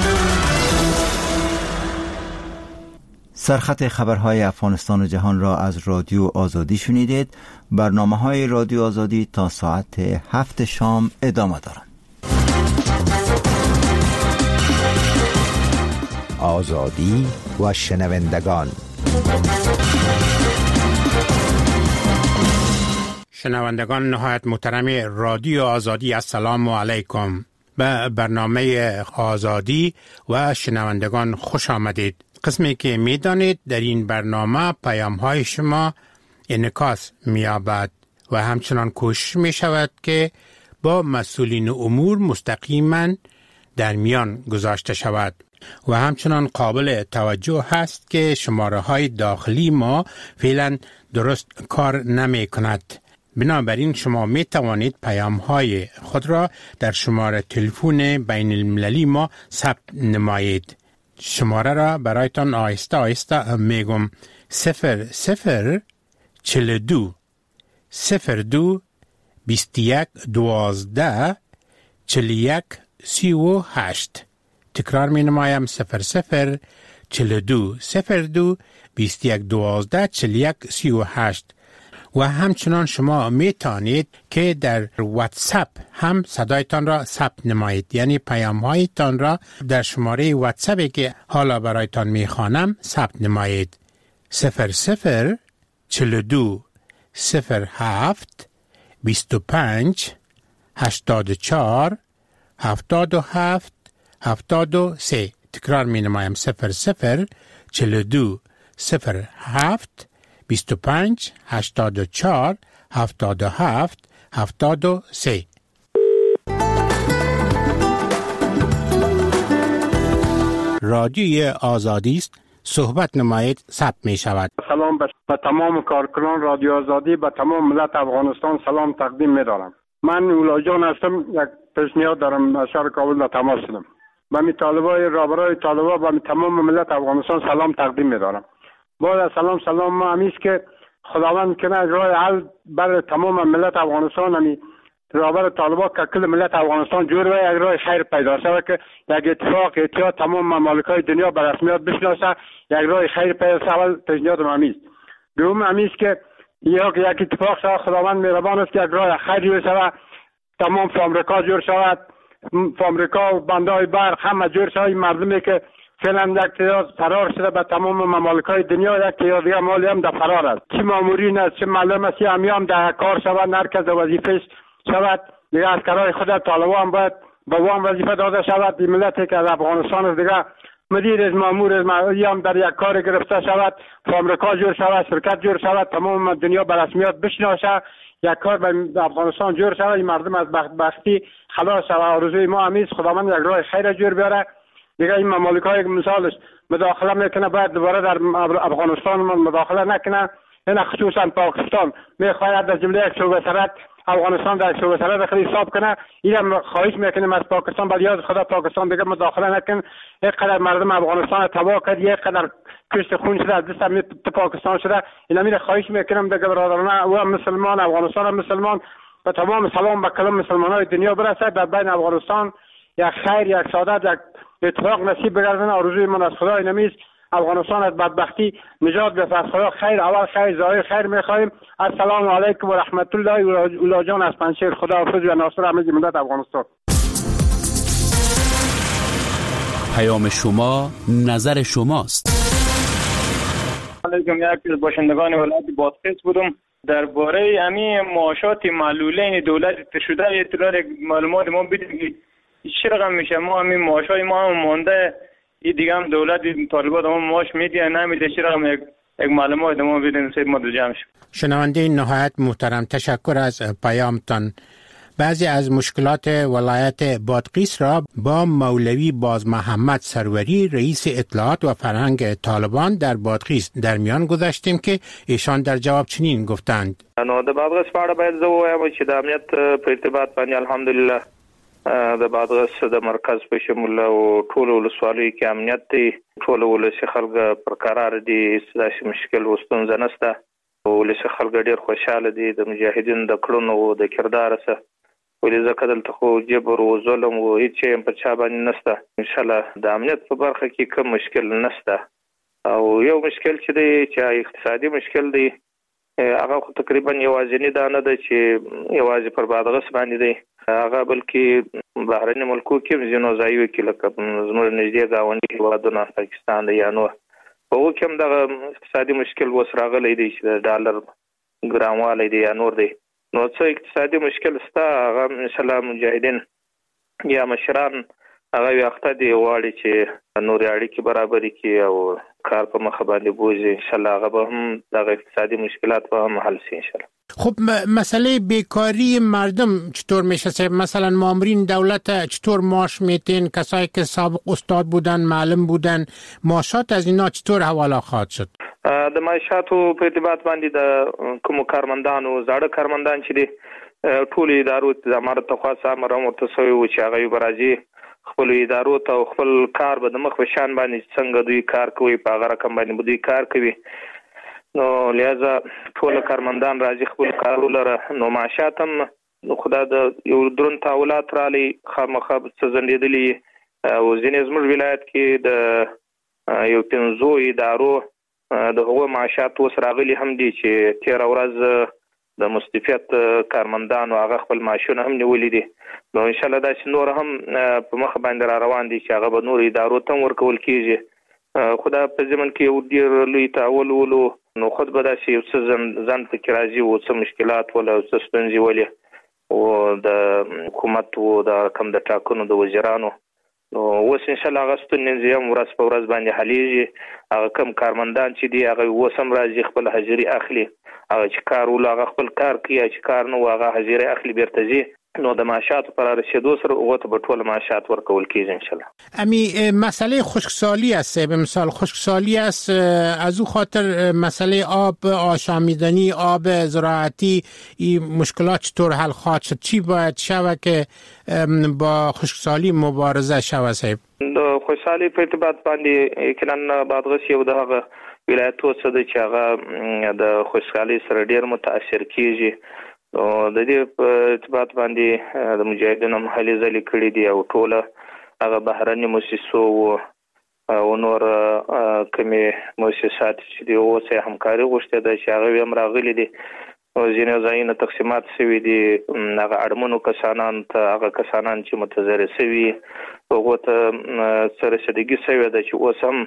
سرخط خبرهای افغانستان و جهان را از رادیو آزادی شنیدید. برنامه های رادیو آزادی تا ساعت هفت شام ادامه دارند. آزادی و شنوندگان. شنوندگان نهایت محترم رادیو آزادی، السلام علیکم. به برنامه آزادی و شنوندگان خوش آمدید. قسمی که می دانید در این برنامه پیام های شما انعکاس می یابد و همچنان کوشش می شود که با مسئولین امور مستقیما در میان گذاشته شود و همچنان قابل توجه هست که شماره های داخلی ما فعلا درست کار نمی کند. بنابراین شما می توانید پیام های خود را در شماره تلفن بین المللی ما ثبت نمایید. شماره را برایتان آهسته آهسته میگم: صفر صفر چل دو صفر دو بیست یک دوازده چل یک سی و هشت. تکرار می نمایم: صفر صفر چل دو صفر دو بیست یک دوازده چل یک سی و هشت. و همچنان شما می توانید که در واتساپ هم صدایتان را ثبت نمایید، یعنی پیام هایتان را در شماره واتساپی که حالا برایتان می خوانم ثبت نمایید: صفر صفر چل دو صفر هفت بیست و پنج هشتاد و چهار هفتاد و هفت هفتاد و سه. تکرار می نمایم: صفر صفر چل دو صفر هفت بیست و پنج هشتاد و چهار هفتاد و هفت هفتاد و سه. رادیوی آزادی است، صحبت نمایید، ثبت می شود. سلام به تمام کارکنان رادیو آزادی، به تمام ملت افغانستان سلام تقدیم می دارم. من اولا جان هستم. یک پیشنهاد دارم، از شهر کابل به تماس شدم. به می طالبای رهبرای طالبا به تمام ملت افغانستان سلام تقدیم می دارم. باید سلام سلام ما همیست که خداوند کنه راه حل بر تمام ملت افغانستان همی رابر طالبان که کل ملت افغانستان جور و یک راه خیر پیدا شود که یک اتفاق اتحاد تمام ممالک‌های دنیا به رسمیت بشناسه، یک راه خیر پیدا شود. پیشنهاد من دوم همیست که یا که یک اتفاق شود، خداوند مهربان است که یک راه خیر جور شود، تمام فامریکا جور شود، فامریکا و بندهای برق همه جور شود. مردمی که فعلا یک تعداد فرار شده به تمام ممالک‌های دنیا، یک تعداد دیگه مالی هم در فرار است. چه مامورین است چه معلم است همی هم در کار شود، هر کس وظیفه‌اش شود. دیگه عسکرای خود طالبان باید به وام وظیفه داده شود. این ملتی که از افغانستان است دیگه مدیر از مامور از هم در یک کار گرفته شود، فامریکا جور شود، شرکت جور شود، تمام دنیا به رسمیت بشناسه، یک کار به افغانستان جور شود، این مردم از بدبختی خلاص شود. آرزوی ما همیست خداوند یک راه خیر جور بیاره. دیگه این ممالک‌های مثالش مداخله میکنه، باید دوباره در افغانستان مداخله نکنه. این خصوصا پاکستان میخواهد از جمله یک شعبه سرحد افغانستان در شعبه سرحد خود حساب کنه. اینم خواهش میکنیم از پاکستان، بر یاد خدا پاکستان دیگه مداخله نکن. اینقدر مردم افغانستان تباه کرد، اینقدر کشت خون شده از دست پاکستان شده. اینا میره خواهش میکنم دیگه برادران و مسلمان افغانستان هم مسلمان و تمام سلام به کلام مسلمانای دنیا برسه. در بین افغانستان یک خیر، یک سعادت، یک اتفاق نصیب بگردن. آرزوی من از خدا اینمیست افغانستان از بدبختی نجات بده. از خدا خیر، اول خیر، ظاهر خیر میخوایم. السلام علیکم و رحمت الله. اولا جان از پنجشیر، خدا حافظ و ناصر همه ملت افغانستان. پیام شما نظر شماست. علیکم، یکی از باشندگان ولایت بادغیس بودم. درباره امی معاشات معلولین دولت شده اطلاع معلومات ما بدید که چه رقم میشه. ما همین معاشای ما هم مونده، این دیگه هم دولت طالبان ما معاش میده نمیده. چه رقم یک یک معلومات ما بدین سید ما دو جمع شد. شنونده نهایت محترم، تشکر از پیامتان. بعضی از مشکلات ولایت بادغیس را با مولوی باز محمد سروری رئیس اطلاعات و فرهنگ طالبان در بادغیس در میان گذاشتیم که ایشان در جواب چنین گفتند. نو د بادغیس په اړه باید زه ووایم چې د امنیت په ارتباط باندې الحمدلله د بادغیس د مرکز په شمول او ټول ولسوالیو کې امنیت دی. ټول ولسي خلک پر قرار دي، داسې مشکل و ستونزه نشته. ولسي خلک ډېر خوشحاله دي د مجاهدینو د کړنو او د کردار سره. ولې ځکه دلته خو جبر او ظلم او هیڅ شی په چا باندې نشته. انشاءالله د امنیت په برخه کې کوم مشکل نشته. او یو مشکل چې دی چې اقتصادي مشکل دی، هغه خو تقریبا یوازینی دا نه ده چې یوازې پر بادغیس باندې دی، هغه بلکې بهرني ملکو کې ځینو ځایو کې لکه زموږ نږدې ګاونډي هېوادونه پاکستان دی یا نور، په هغو کې هم دغه اقتصادي مشکل اوس راغلی دی چې د ډالر ګرانوالی دی یا نور دی. نو څه اقتصادي مشکل شته، هغه انشاءالله مجاهدین یا مشران هغه یو وخته دی غواړي چې نورې اړیکې برابرې کړي او کار په مخه باندې بوځي. انشاءالله هغه به هم دغه اقتصادی مشکلات به هم حل شي انشاءالله. خب مسئله بیکاری مردم چطور میشه؟ مثلا مامورین دولت چطور معاش میتین؟ کسایی که سابق استاد بودن، معلم بودن، معاشات از اینا چطور حواله خواهد شد؟ د معاشاتو په ارتباط باندې د کومو کارمندانو زاړه کارمندان چې دي ټول ادارو د امارت تخوا امر ورته شوی و چې هغه برازي خپل ادارو ته خپل کار به د مخ په شان باندې څنګه دوی کار کوي په هغه رقم باندې دوی کار کوي. نو لہذا ټول کارمندان راځي خپل کارو لره. نو معاشات هم خدا د یو درون تحولات رالی خامخا څرګندېدلي او ځینې زموږ ولایت کې د یو پنځو ادارو د هغو معاشات اوس راغلي هم دي چې تېره ورځ د مستفید کارمندانو هغه خپل معاشونه هم نیولي دي. نو انشاءالله داسې نور هم په مخ باندې را روان دي چې هغه به نور ادارو ته هم ورکول کېږي. خو دا په ضمن کې یو ډېر لوی تحول ولو، نو خود به داسې یو څه ځان پکې راځي و څه مشکلات وله او څه ستونزې ولې و د حکومت و د کوم د ټاکنو د وزیرانو. نو اوس انشاءالله هغه ستونزې هم ورځ په ورځ باندې حلیږي. هغه کوم کارمندان چې دي هغه اوس هم راځي خپل حاضري اخلي. هغه چې کار ولو هغه خپل کار کوي، چې کار نه و هغه حاضري اخلي بیرته ځي. نو د معاشاتو پر رسیدو سره هغه ته به ټول معاشات ورکول کېږي انشاءالله. امی مسئله خشکسالی است، به مثال خشکسالی است، از او خاطر مسئله آب آشامیدنی، آب زراعتی، این مشکلات چطور حل خواهد شد؟ چی باید شود که با خشکسالی مبارزه شود صاحب؟ د خشکسالی په ارتباط باندې یقینا بادغیس یو دغه ولایتو څخه د چې هغه د خشکسالی سره ډیر متاثر کیږي. د دې په ارتباط باندې د مجاهدینو محلي ځلې کړې دي او ټوله هغه بهرني مؤسسو او نور کومې مؤسسات چې دی اوس همکاري غوښته ده چې هغه هم راغلي دي او ځینې ځایونه تقسیمات شوي دي هغه اړمنو کسانان ته هغه کسانان چې متضرر شوي هغو ته څه رسیدګي شوې ده چې اوس هم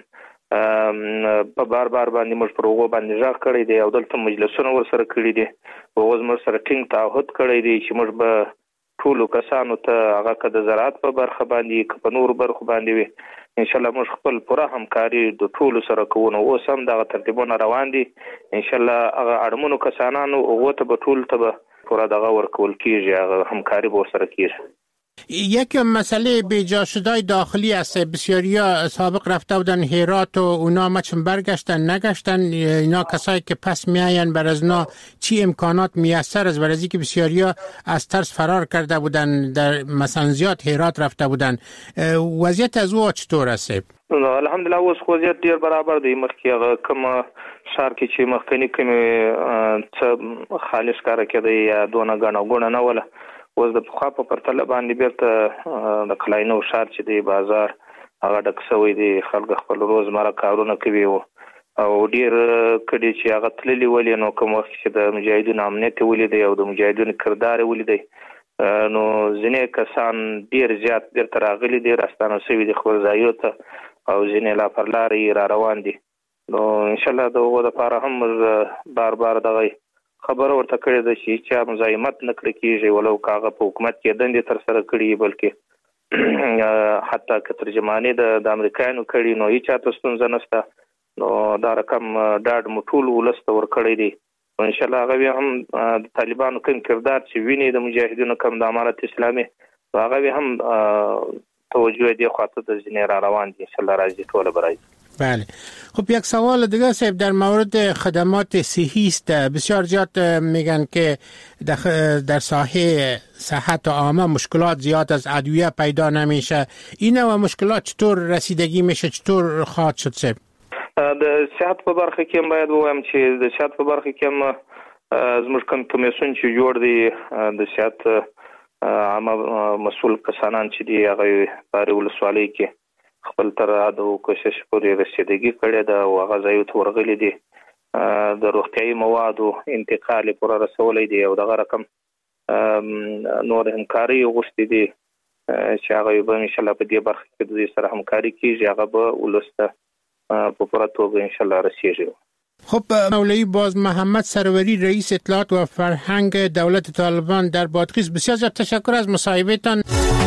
په بار بار باندې موږ پر هغو باندې غږ کړی دی او دلته مجلسونه ورسره کړي دي هغو زموږ سره ټینګ تعهد کړی دی چې موږ به ټولو کسانو ته هغه که د زراعت په برخه باندې که په نورو برخو باندې وي انشاءالله موږ خپل پوره همکاري د ټولو سره کوو نو اوس هم دغه ترتیبونه روان دي انشاءالله هغه اړمنو کسانانو هغو ته به ټولو ته به پوره دغه ورکول کېږي هغه همکاري به ورسره کېږي. یک مسئله بیجا شدای داخلی است. بسیاریا سابق رفته بودن هرات و اونا مچم برگشتن نگشتن اینا کسایی که پس میاین بر از اونا چی امکانات میسر از برازی که بسیاریا از ترس فرار کرده بودن در مثلا زیاد هرات رفته بودن وضعیت از او چطور است؟ الحمدلله اوس وضعیت ډیر برابر دی مخکې هغه کوم شهر کې چې مخکنی کوم څه خالص کار کېده یا دونه غاڼه غونه نه ولا اوس د پخوا په پرتله باندې بیرته د کلاینو شهر چې دی بازار هغه ډک شوی دی خلک خپل روزمره کارونه کوي او ډیر کډي چې هغه تللی ولې نو کوم وخت چې د مجاهدینو امنیت ولیدي او د مجاهدینو کردار ولیدي نو ځینې کسان ډیر زیات بیرته راغلي دي راستانه شوي دي خپل ځایو ته او ځینې لا پر لارې را روان دي نو انشاءالله د هغو دپاره هم بار بار دغه خبره ورته کړې ده چې چا مزاحمت نه کړی کېږي ولو که هغه په حکومت کې دندې ترسره کړي بلکې حتی که ترجماني د امریکایانو کړي نو هېچا ته ستونزه نشته نو دا رقم ډاډ مو ټول ولس ته ورکړی دی نو انشاءالله هغه بیا هم د طالبانو کوم کردار چې ویني د مجاهدینو کوم د امارت اسلامي هغه بیا هم توجه دې خواته د ځینې را روان دي انشاءالله راځي ټوله به راځي. بله خب یک سوال دیگه صاحب در مورد خدمات صحی است. بسیار زیاد میگن که در ساحه صحت عامه مشکلات زیاد از ادویه پیدا نمیشه این و مشکلات چطور رسیدگی میشه چطور خواهد شد صاحب؟ د صحت په برخه کې هم باید ووایم چې د صحت په برخه کې هم زموږ کوم کمیسیون چې جوړ دی د صحت عامه مسؤل کسانان چې دي هغه په ولسوالۍ کې خپل تر حد او کوشش پورې رسیدګي کړې ده او هغه ځایو ته ورغلي دي د روغتیایي موادو انتقال پوره رسولی دی او دغه رقم نور همکاري غوښتي دي چې هغه به انشاءالله په دې برخه کې د دې سره همکاري کېږي هغه به ولس ته په پوره توګه انشاءالله رسیږي. خب مولوی باز محمد سروری رئیس اطلاعات و فرهنگ دولت طالبان در بادغیس بسیار زیاد تشکر از مصاحبهتان.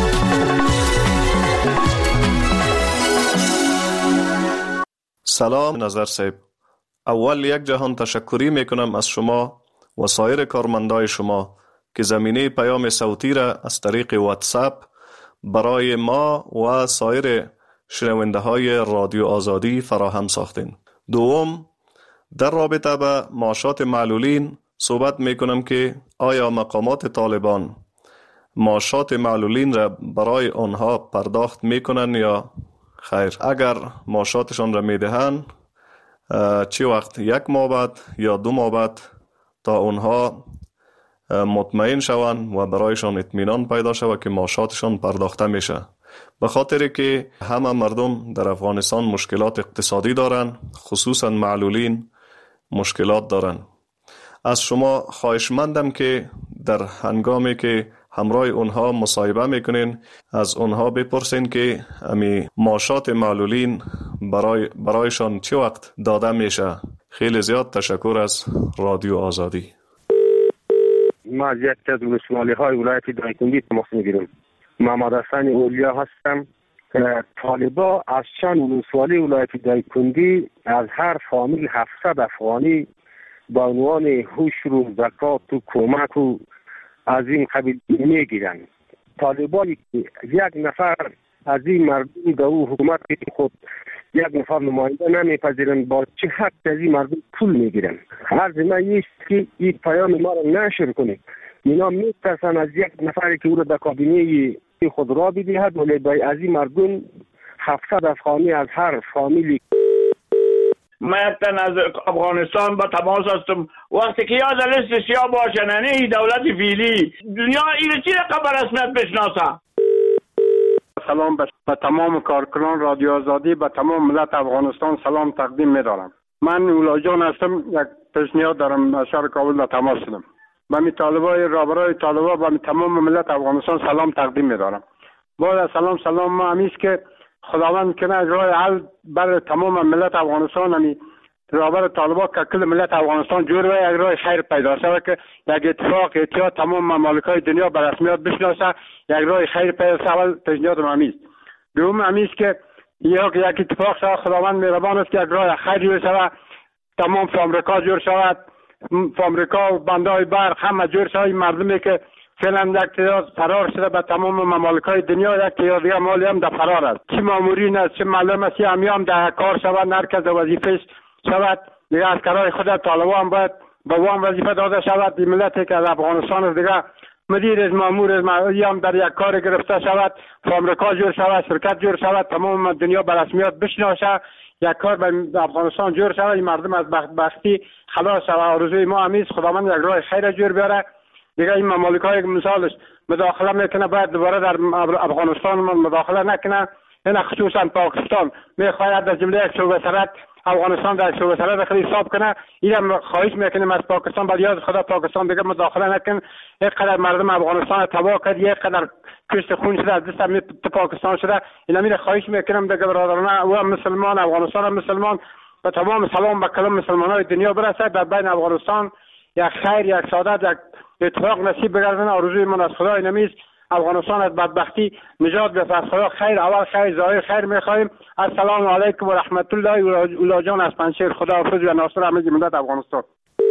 سلام نظر صاحب، اول یک جهان تشکری میکنم از شما و سایر کارمندای شما که زمینه پیام صوتی را از طریق واتساپ برای ما و سایر شنونده های رادیو آزادی فراهم ساختین. دوم در رابطه با معاشات معلولین صحبت میکنم که آیا مقامات طالبان معاشات معلولین را برای آنها پرداخت میکنن یا خیر؟ اگر معاشاتشان را میدهند چه وقت یک ماه بعد یا دو ماه بعد تا اونها مطمئن شوند و برایشان اطمینان پیدا شود که معاشاتشان پرداخته میشه، به خاطر که همه مردم در افغانستان مشکلات اقتصادی دارند، خصوصا معلولین مشکلات دارند. از شما خواهشمندم که در هنگامی که همراه اونها مصاحبه میکنین از اونها بپرسین که امی معاشات معلولین برای برایشان چه وقت داده میشه. خیلی زیاد تشکر از رادیو آزادی. ما از یکی از ولسوالی های ولایت دایکنی تماس میگیرم. محمد حسن اولیا هستم. طالبا از چند ولسوالی ولایت دایکنی از هر فامیل هفتصد افغانی با عنوان حشر و زکات و کمک و از این قبیل میگیرن. طالبانی که یک نفر از این مردم در او حکومت خود یک نفر نماینده نمیپذیرن با چه حق از این مردم پول میگیرن. عرض من است که این پیام ما را نشر کنید. اینا میترسن از یک نفری که او را در کابینه خود را بدهد ولی از این مردم هفتصد افغانی از هر فامیلی. من تن از افغانستان با تماس هستم. وقتی که یاد لیست سیاه باشننه دولت فعلی دنیا این چی رقم رسمیت بشناسه. سلام به تمام کارکنان رادیو آزادی، به تمام ملت افغانستان سلام تقدیم می‌دارم. من اولا جان هستم. یک پیشنهاد دارم از شهر کابل به تماس شدم. به می طالبای رابرای طالبا و تمام ملت افغانستان سلام تقدیم می‌دارم. با سلام سلام ما همیست که خداوند کنه اجرای حل بر تمام ملت افغانستان همی رابر طالبا که کل ملت افغانستان جور و اجرای خیر پیدا شود که یک اتفاق اتحاد تمام ممالک‌های دنیا به رسمیت بشناسه، یک راه خیر پیدا شود. پیشنهاد ما همیست. دوم همیست که یک یک اتفاق شود، خداوند مهربان است که یک راه خیر جور شود، تمام فامریکا جور شود، فامریکا و بندهای برق همه جور شود. مردمی که فعلا یک تعداد فرار شده به تمام ممالک‌های دنیا، یک تعداد دیگه مالی هم در فرار است. چه مامورین است، چه معلم است، همی هم در کار شود، هر کس وظیفه‌اش شود. دیگه عسکرای خود طالبان هم باید به وام وظیفه داده شود. این ملتی که از افغانستان است دیگه مدیر از مامور از هم در یک کار گرفته شود، فامریکا جور شود، شرکت جور شود، تمام دنیا به رسمیت بشناسه، یک کار به افغانستان جور شود، این مردم از بدبختی خلاص شود. آرزوی ما همیست خداوند یک راه خیر جور بیاره. دیگه این ممالک‌های مثالش مداخله میکنه، باید دوباره در افغانستان مداخله نکنه. این خصوصا پاکستان میخواهد در جمله یک شعبه سرحد افغانستان در شعبه سرحد خود حساب کنه. اینم خواهش میکنیم از پاکستان، با یاد خدا پاکستان دیگه مداخله نکن. اینقدر مردم افغانستان تباه کرد، اینقدر کشت خون شده از دست می پاکستان شده. اینا میره خواهش میکنم دیگه برادران و مسلمان افغانستان هم مسلمان و تمام سلام به کلام مسلمانای دنیا برسه. در بین افغانستان یک خیر، یک سعادت، یک اتفاق نصیب بگردن. آرزوی من از خدای نمیست افغانستان از بدبختی نجات بده. از خدا خیر، اول خیر، ظاهر خیر میخوایم. السلام علیکم و رحمت الله. اولا جان از پنجشیر، خداحافظ و ناصر همه ملت افغانستان.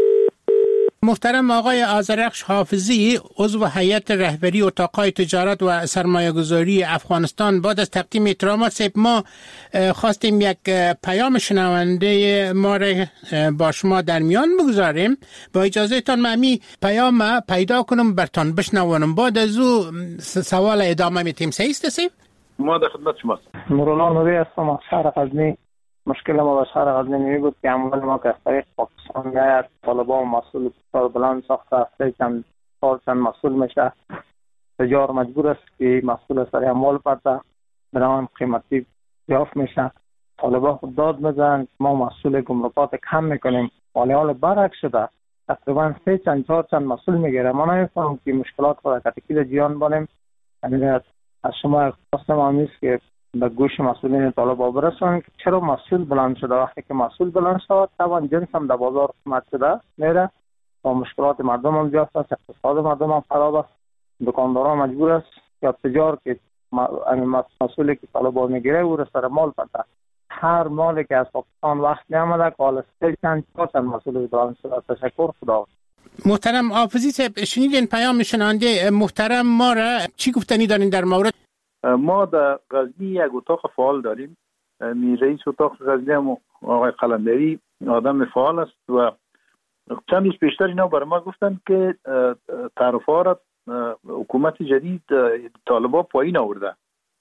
محترم آقای آذرخش حافظی، عضو هیئت رهبری اتاق‌های تجارت و سرمایه‌گذاری افغانستان، بعد از تقدیم احترامات صاحب ما خواستیم یک پیام شنونده ما را با شما در میان بگذاریم. با اجازه تان من می پیام پیدا کنم برتان بشنوانم، بعد از او سوال ادامه میتیم. صحیح است صاحب؟ ما در خدمت شماست. مولانا نوری هستم از شهر غزنی. مشکل ما با شهر غزنی نمی بود که اموال ما که از طریق پاکستان میاد، طالبان مسئول کار بلند ساخته هسته چند سال چند مسئول میشه. تجار مجبور است که مسئول سر اموال پرده برام قیمتی یافت میشه. طالبان خود داد میزن ما مسئول گمرکات کم میکنیم، ولی حال برعکس شده. تقریبا سه چند چهار چند مسئول میگیره. ما نمیفهمم که مشکلات خود کتکی جیان بانیم. یعنی از شما خواستم همیست که به گوش مسئولین طالبان برسونن که چرا مسئول بلند شده. وقتی که مسئول بلند شد طبعا جنس هم در بازار قیمت شده میره و مشکلات مردم هم زیاد است، اقتصاد مردم هم خراب است. دکانداران مجبور است یا تجار که مسئولی که طالبان میگیره او را سر مال پرده. هر مالی که از پاکستان وقت نیامده که حالا سه چند چهار چند مسئول بلند شده. تشکر، خدا. محترم حافظی صاحب، شنیدین پیام شنونده محترم ما را، چی گفتنی دارین در مورد؟ ما در غزنی یک اتاق فعال داریم. می رئیس اتاق غزنی هم آقای قلندری آدم فعال است و چند روز پیشتر اینا برای ما گفتن که تعرفه را حکومت جدید طالبان پایین آورده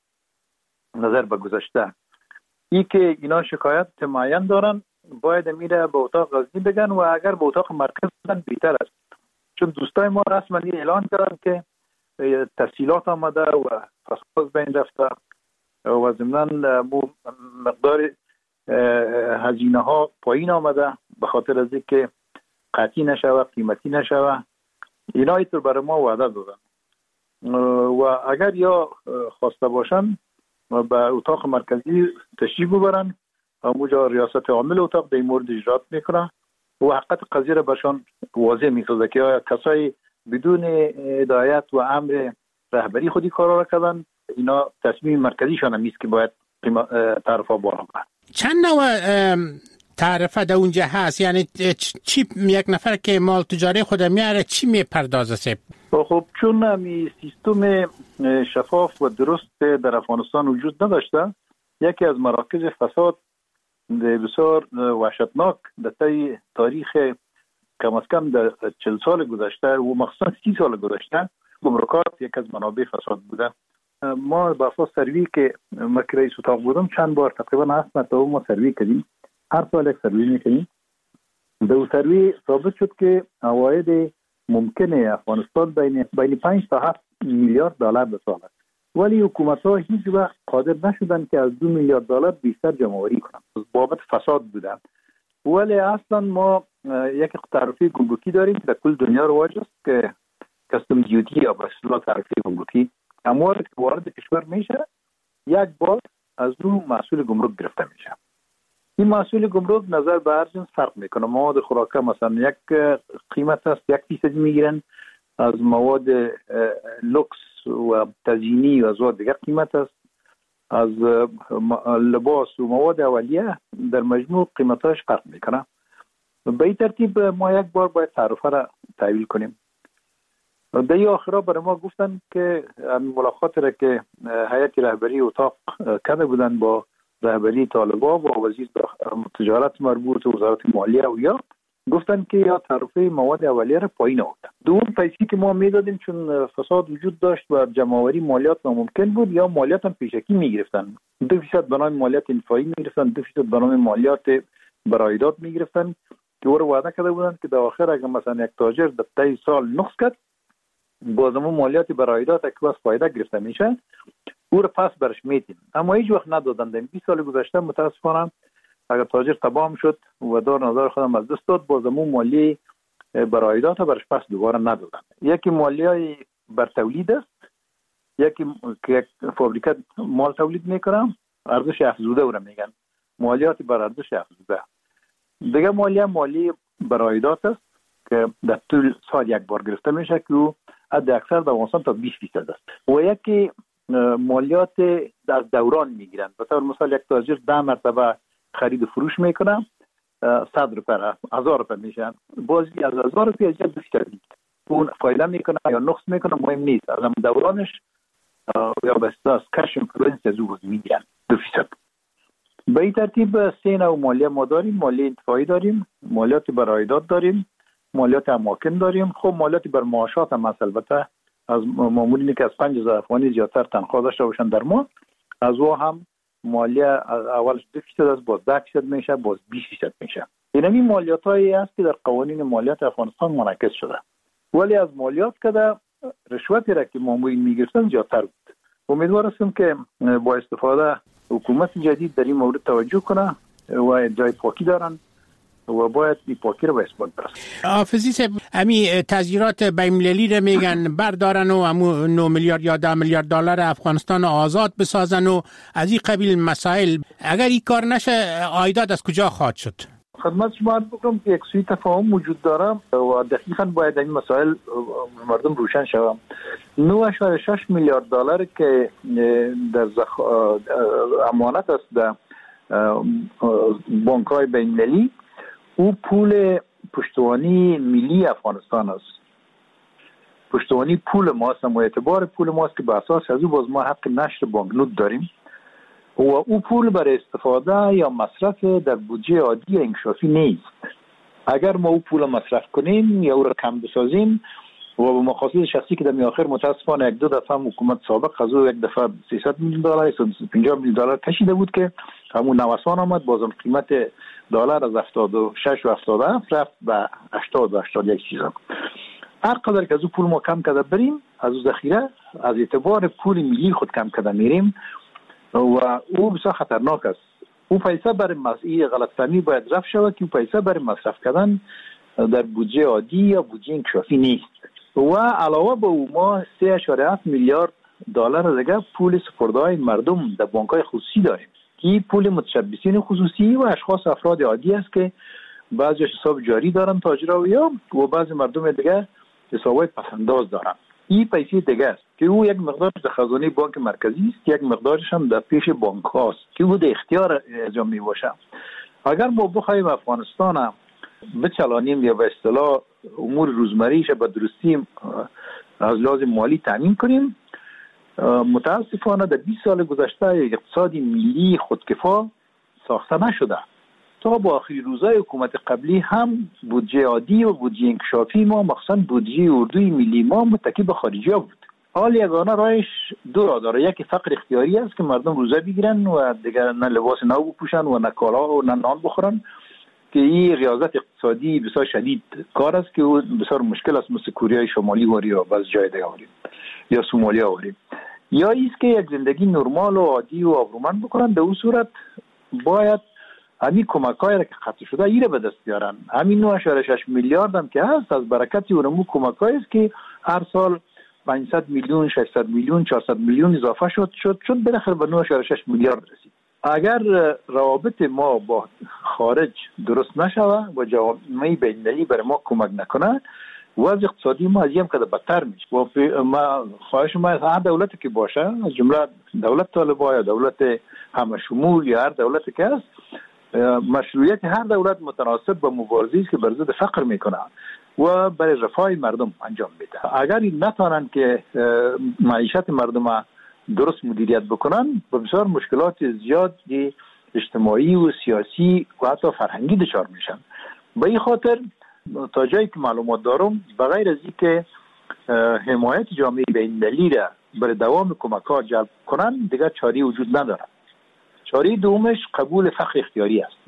نظر به گذشته. ای که اینا شکایت معین دارن باید میره به اتاق غزنی بگن و اگر به اتاق مرکز بگن بهتر است، چون دوستای ما رسما اعلان کردن که تسهیلات آمده و فساد بین رفته و ضمناً مقدار هزینه ها پایین آمده به خاطر از اینکه قطعی نشوه، قیمتی نشوه. اینا اینطور برای ما وعده دادن و اگر یا خواسته باشن به اتاق مرکزی تشریف ببرن، همونجا ریاست عامل اتاق در این مورد اجرات میکنه و حقیقت قضیه را برشان واضح میسازه که آیا کسای بدون هدایت و امر رهبری خودی کارا را کردن. اینا تصمیم مرکزیشان هم نیست که باید تعرفه بالا برن. چند نوع تعرفه در اونجا هست؟ یعنی چی یک نفر که مال تجاری خود میاره چی میپردازه سب؟ خب چون همی سیستم شفاف و درست در افغانستان وجود نداشته، یکی از مراکز فساد بسیار وحشتناک در طی تاریخ کم از کم در چل سال گذشته و مخصوصا سی سال گذشته گمرکات یک از منابع فساد بوده. ما با اساس سروی که ما رئیس اتاق بودم چند بار تقریبا هفت مرتبه ما سروی کردیم هر سال یک سروی میکنیم. در سروی ثابت شد که عواید ممکنه افغانستان بین بین پنج تا هفت میلیارد دلار به سال است، ولی حکومت ها هیچ وقت قادر نشدن که از دو میلیارد دلار بیشتر جمع‌آوری کنند. بابت فساد بودن. ولی اصلا ما یک تعرفه گمرکی داریم که در کل دنیا رواج است که کاستم دیوتی یا به اصطلاح تعرفه گمرکی، اموال که وارد کشور میشه یک بار از رو محصول گمرک گرفته میشه. این محصول گمرک نظر به هر جنس فرق میکنه. مواد خوراکه مثلا یک قیمت است، یک فیصد میگیرن، از مواد لوکس و تزیینی و از دیگر قیمت است، از لباس و مواد اولیه در مجموع قیمتاش فرق میکنه. به این ترتیب ما یک بار باید تعرفه را تحویل کنیم. در آخرا برای ما گفتن که ملاقات را که هیئت رهبری اتاق کرده بودن با رهبری طالبان و وزیر تجارت مربوط و وزارت مالیه و یا گفتن که یا تعرفه مواد اولیه را پایین آوردن. دوم پیسی که ما میدادیم چون فساد وجود داشت و جمع‌آوری مالیات ناممکن بود، یا مالیات هم پیشکی میگرفتن. دو فیصد به نام مالیات انفایی میگرفتن، دو فیصد به نام مالیات برآیدات میگرفتن که او وعده کرده بودن که در آخر اگر مثلا یک تاجر در طی سال نقص کرد، بازم مالیات برآیدات که بس فایده گرفته میشه او رو پس برش میدیم. اما هیچ وقت ندادن. در بیست سال گذشته متاسفانه اگر تاجر تباه شد و دار نظر خودم از دست داد، بازم مالی برآیدات برش پس دوباره ندادن. یکی مالیای بر تولید است، یکی که فابریکه مال تولید میکنه ارزش افزوده او را میگن مالیات بر ارزش افزوده. دیگه مالی مالی برآیدات است که در طول سال یک بار گرفته میشه که او حد اکثر در افغانستان تا بیست فیصد است. و یکی مالیات در دوران میگیرن. به طور مثال یک تاجر ده مرتبه خرید و فروش میکنه، صد روپیه هزار روپیه میشن، بازی از هزار روپیه از دو فیصد اون فایده میکنه یا نقص میکنه مهم نیست، از دورانش یا به اساس کش اینفلوئنس از او میگیرن دو فیصد. به این ترتیب سه نوع مالیه ما داریم. مالیه انتفاعی داریم، مالیات برآیدات داریم، مالیات اماکن داریم. خب مالیات بر معاشات هم البته از مامورینی که از پنج هزار افغانی زیادتر تنخواه داشته باشن در ماه، از او هم مالیه اولش دو فیصد از باز ده فیصد میشه، باز بیست فیصد میشه. این همین مالیات هایی است که در قوانین مالیات افغانستان منعکس شده. ولی از مالیات که در رشوتی را که مامورین میگرفتن زیادتر بود. امیدوار هستم که با استفاده حکومت جدید در این مورد توجه کنه و جای پاکی دارن و باید این پاکی رو به اثبات برسن. حافظی صاحب، امی تذیرات بین‌المللی رو میگن بردارن و امو نه میلیارد یا ده میلیارد دلار افغانستان آزاد بسازن و از این قبیل مسائل. اگر این کار نشه عایدات از کجا خواهد شد؟ خدمت شما عرض بکنم که یک سوی تفاهم وجود داره و دقیقاً باید این مسائل مردم روشن شود. نه و شش میلیارد دلار که در زخ... امانت است در بانک‌های بین‌المللی، او پول پشتوانی ملی افغانستان است. پشتوانی پول ماست و اعتبار پول ماست که به اساس از او باز ما حق نشر بانکنوت داریم و او پول برای استفاده یا مصرف در بودجه عادی انکشافی نیست. اگر ما او پول مصرف کنیم یا او را کم بسازیم و به مقاصد شخصی که در آخر متاسفانه یک دو دفعه حکومت سابق از او یک دفعه سیصد میلیون دلار صد و پنجاه میلیون دلار کشیده بود که همون نوسان آمد، بازم قیمت دلار از هفتاد و شش و هفتاد و هفت رفت به هشتاد و هشتاد و یک چیزا. هر قدر که از او پول ما کم کرده بریم، از او ذخیره از اعتبار پول ملی خود کم کرده میریم و او بسیار خطرناک است. او پیسه برای مصرف غلطفهمی باید رفع شود که او پیسه برای مصرف کردن در بودجه عادی یا بودجه انکشافی نیست. و علاوه به او ما سه و هفت میلیارد دلار دیگه پول سپرده‌های مردم در بانک‌های خصوصی داریم که پول متشبثین خصوصی و اشخاص افراد عادی است که بعضی حساب جاری دارن تاجرها یا و بعضی مردم دیگه حسابای پسنداز دارن. این پیسه دیگه است که او یک مقدارش در خزانه بانک مرکزی است، یک مقدارش هم در پیش بانک هاست که او در اختیار انجام می باشه. اگر ما بخوایم افغانستان بچلانیم یا به اصطلاح امور روزمریش به درستی از لحاظ مالی تامین کنیم، متاسفانه در بیست سال گذشته اقتصادی ملی خودکفا ساخته نشده. تا با آخری روزهای حکومت قبلی هم بودجه عادی و بودجه انکشافی ما مخصوصا بودجه اردوی ملی ما متکی به خارجی ها بود. حال یگانه راهش دو راه داره. یکی فقر اختیاری است که مردم روزه بگیرن و دیگر نه لباس نو بپوشن و نه کالا و نه نان بخورن، که این ریاضت اقتصادی بسیار شدید کار است که بسیار مشکل است، مثل کره شمالی واری یا بعض جای دیگه واری یا سومالیا واری. یا ایست که یک زندگی نرمال و عادی و آبرومند بکنن. در اون صورت باید همین کمک‌های را که قطع شده ایره به دست بیارن. همین نه و شش میلیارد هم که هست از برکت اونمو کمک‌هایی است که هر سال پانصد میلیون، ششصد میلیون، چهارصد میلیون اضافه شد شد شد بالاخره به نه و شش میلیارد رسید. اگر روابط ما با خارج درست نشوه و جامعه بین‌المللی بر ما کمک نکنه، وضع اقتصادی ما از این کده بدتر میشه. و ما خواهش ما از هر دولتی که باشه، از جمله دولت طالبان یا دولت همه شمول یا هر دولتی که هست، مشروعیت هر دولت متناسب با مبارزه‌ای که بر ضد فقر میکنه و برای رفاه مردم انجام میده. اگر این نتوانند که معیشت مردم درست مدیریت بکنن، به بسیار مشکلات زیادی اجتماعی و سیاسی و حتی فرهنگی دچار میشن. به این خاطر تا جایی که معلومات دارم، بغیر از اینکه حمایت جامعه بین‌المللی را برای دوام کمک‌ها جلب کنن، دیگر چاری وجود نداره. چاره دومش قبول فقر اختیاری است.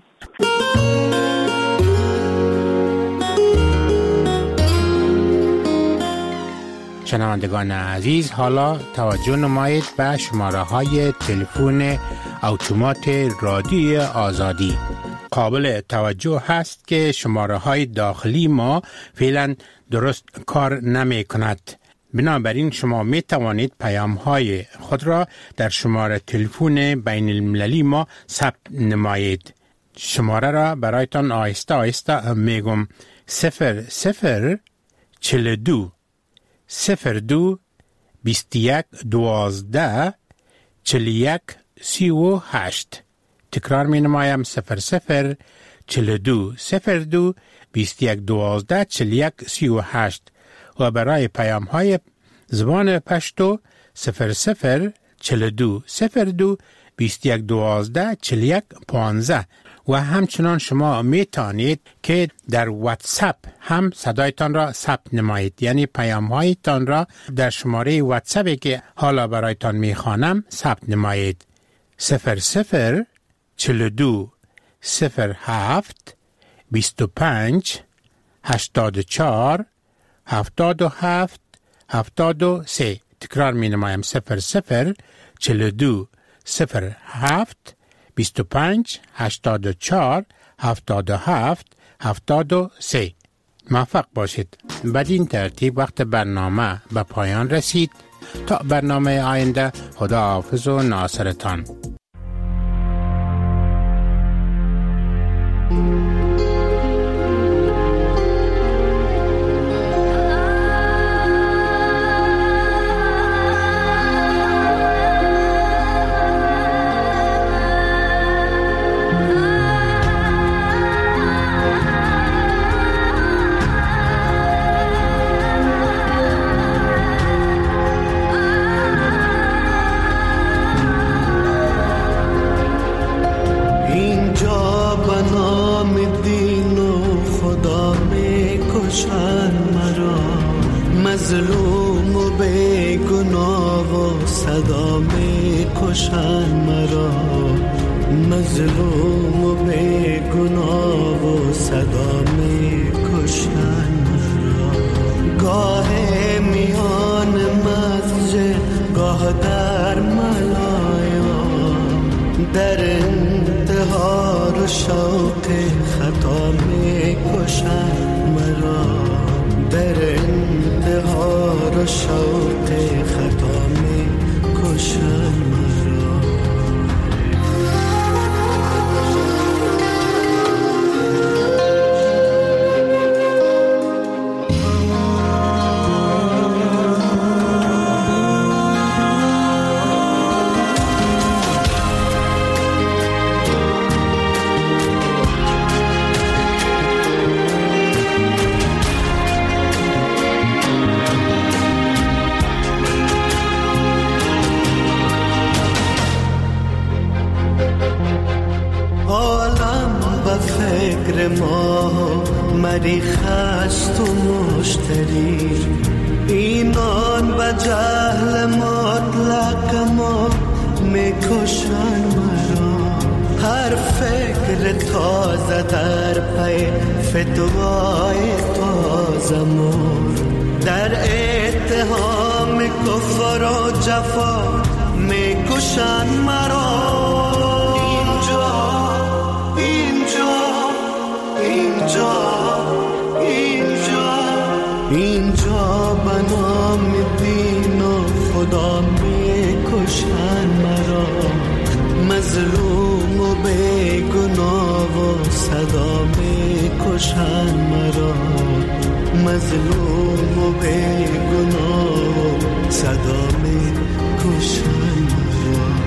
شنوندگان عزیز، حالا توجه نمایید به شماره های تلفن اتومات رادیوی آزادی. قابل توجه هست که شماره های داخلی ما فعلا درست کار نمی کند. بنابراین شما می توانید پیام های خود را در شماره تلفن بین المللی ما ثبت نمایید. شماره را برایتان آهسته آهسته میگم: صفر صفر چل دو صفر دو بیست یک دوازده چل یک سی و هشت. تکرار می نمایم: صفر صفر چل دو صفر دو بیست یک دوازده چل یک سی و هشت. و برای پیام های زبان پشتو صفر صفر چل دو صفر دو بیست یک دوازده چل یک پانزده. و همچنان شما می توانید که در واتساپ هم صدایتان را ثبت نمایید، یعنی پیام هایتان را در شماره واتساپی که حالا برایتان می خوانم ثبت نمایید: صفر صفر چل دو صفر هفت بیست و پنج هشتاد و چهار هفتاد و هفت هفتاد و سه. تکرار می نمایم: صفر صفر چل دو صفر هفت بیست و پنج هشتاد و چهار هفتاد و هفت هفتاد و سه. موفق باشید. بدین ترتیب وقت برنامه به پایان رسید. تا برنامه آینده، خدا حافظ و ناصرتان. مظلوم و بے گناه و صدا می کشن مرا، مظلوم و بے گناه و صدا می کشن مرا. گاه میان مسجد گاه در ملایا، در انتحار و شوق خطا می کشن مرا، در انتحار و شوق خطا می کشن مرا. ما مریخ است و مشتری، این اینان و جهل مطلق ما میکشن مرا. هر فکر تازه در پی فتوای تازه مور، در اتهام کفر و جفا میکشن مرا. اینجا اینجا اینجا اینجا اینجا بنام دین و خدا میکشن مرا. مظلوم و بیگناه و صدا میکشن مرا. مظلوم و بیگناه و صدا میکشن مرا.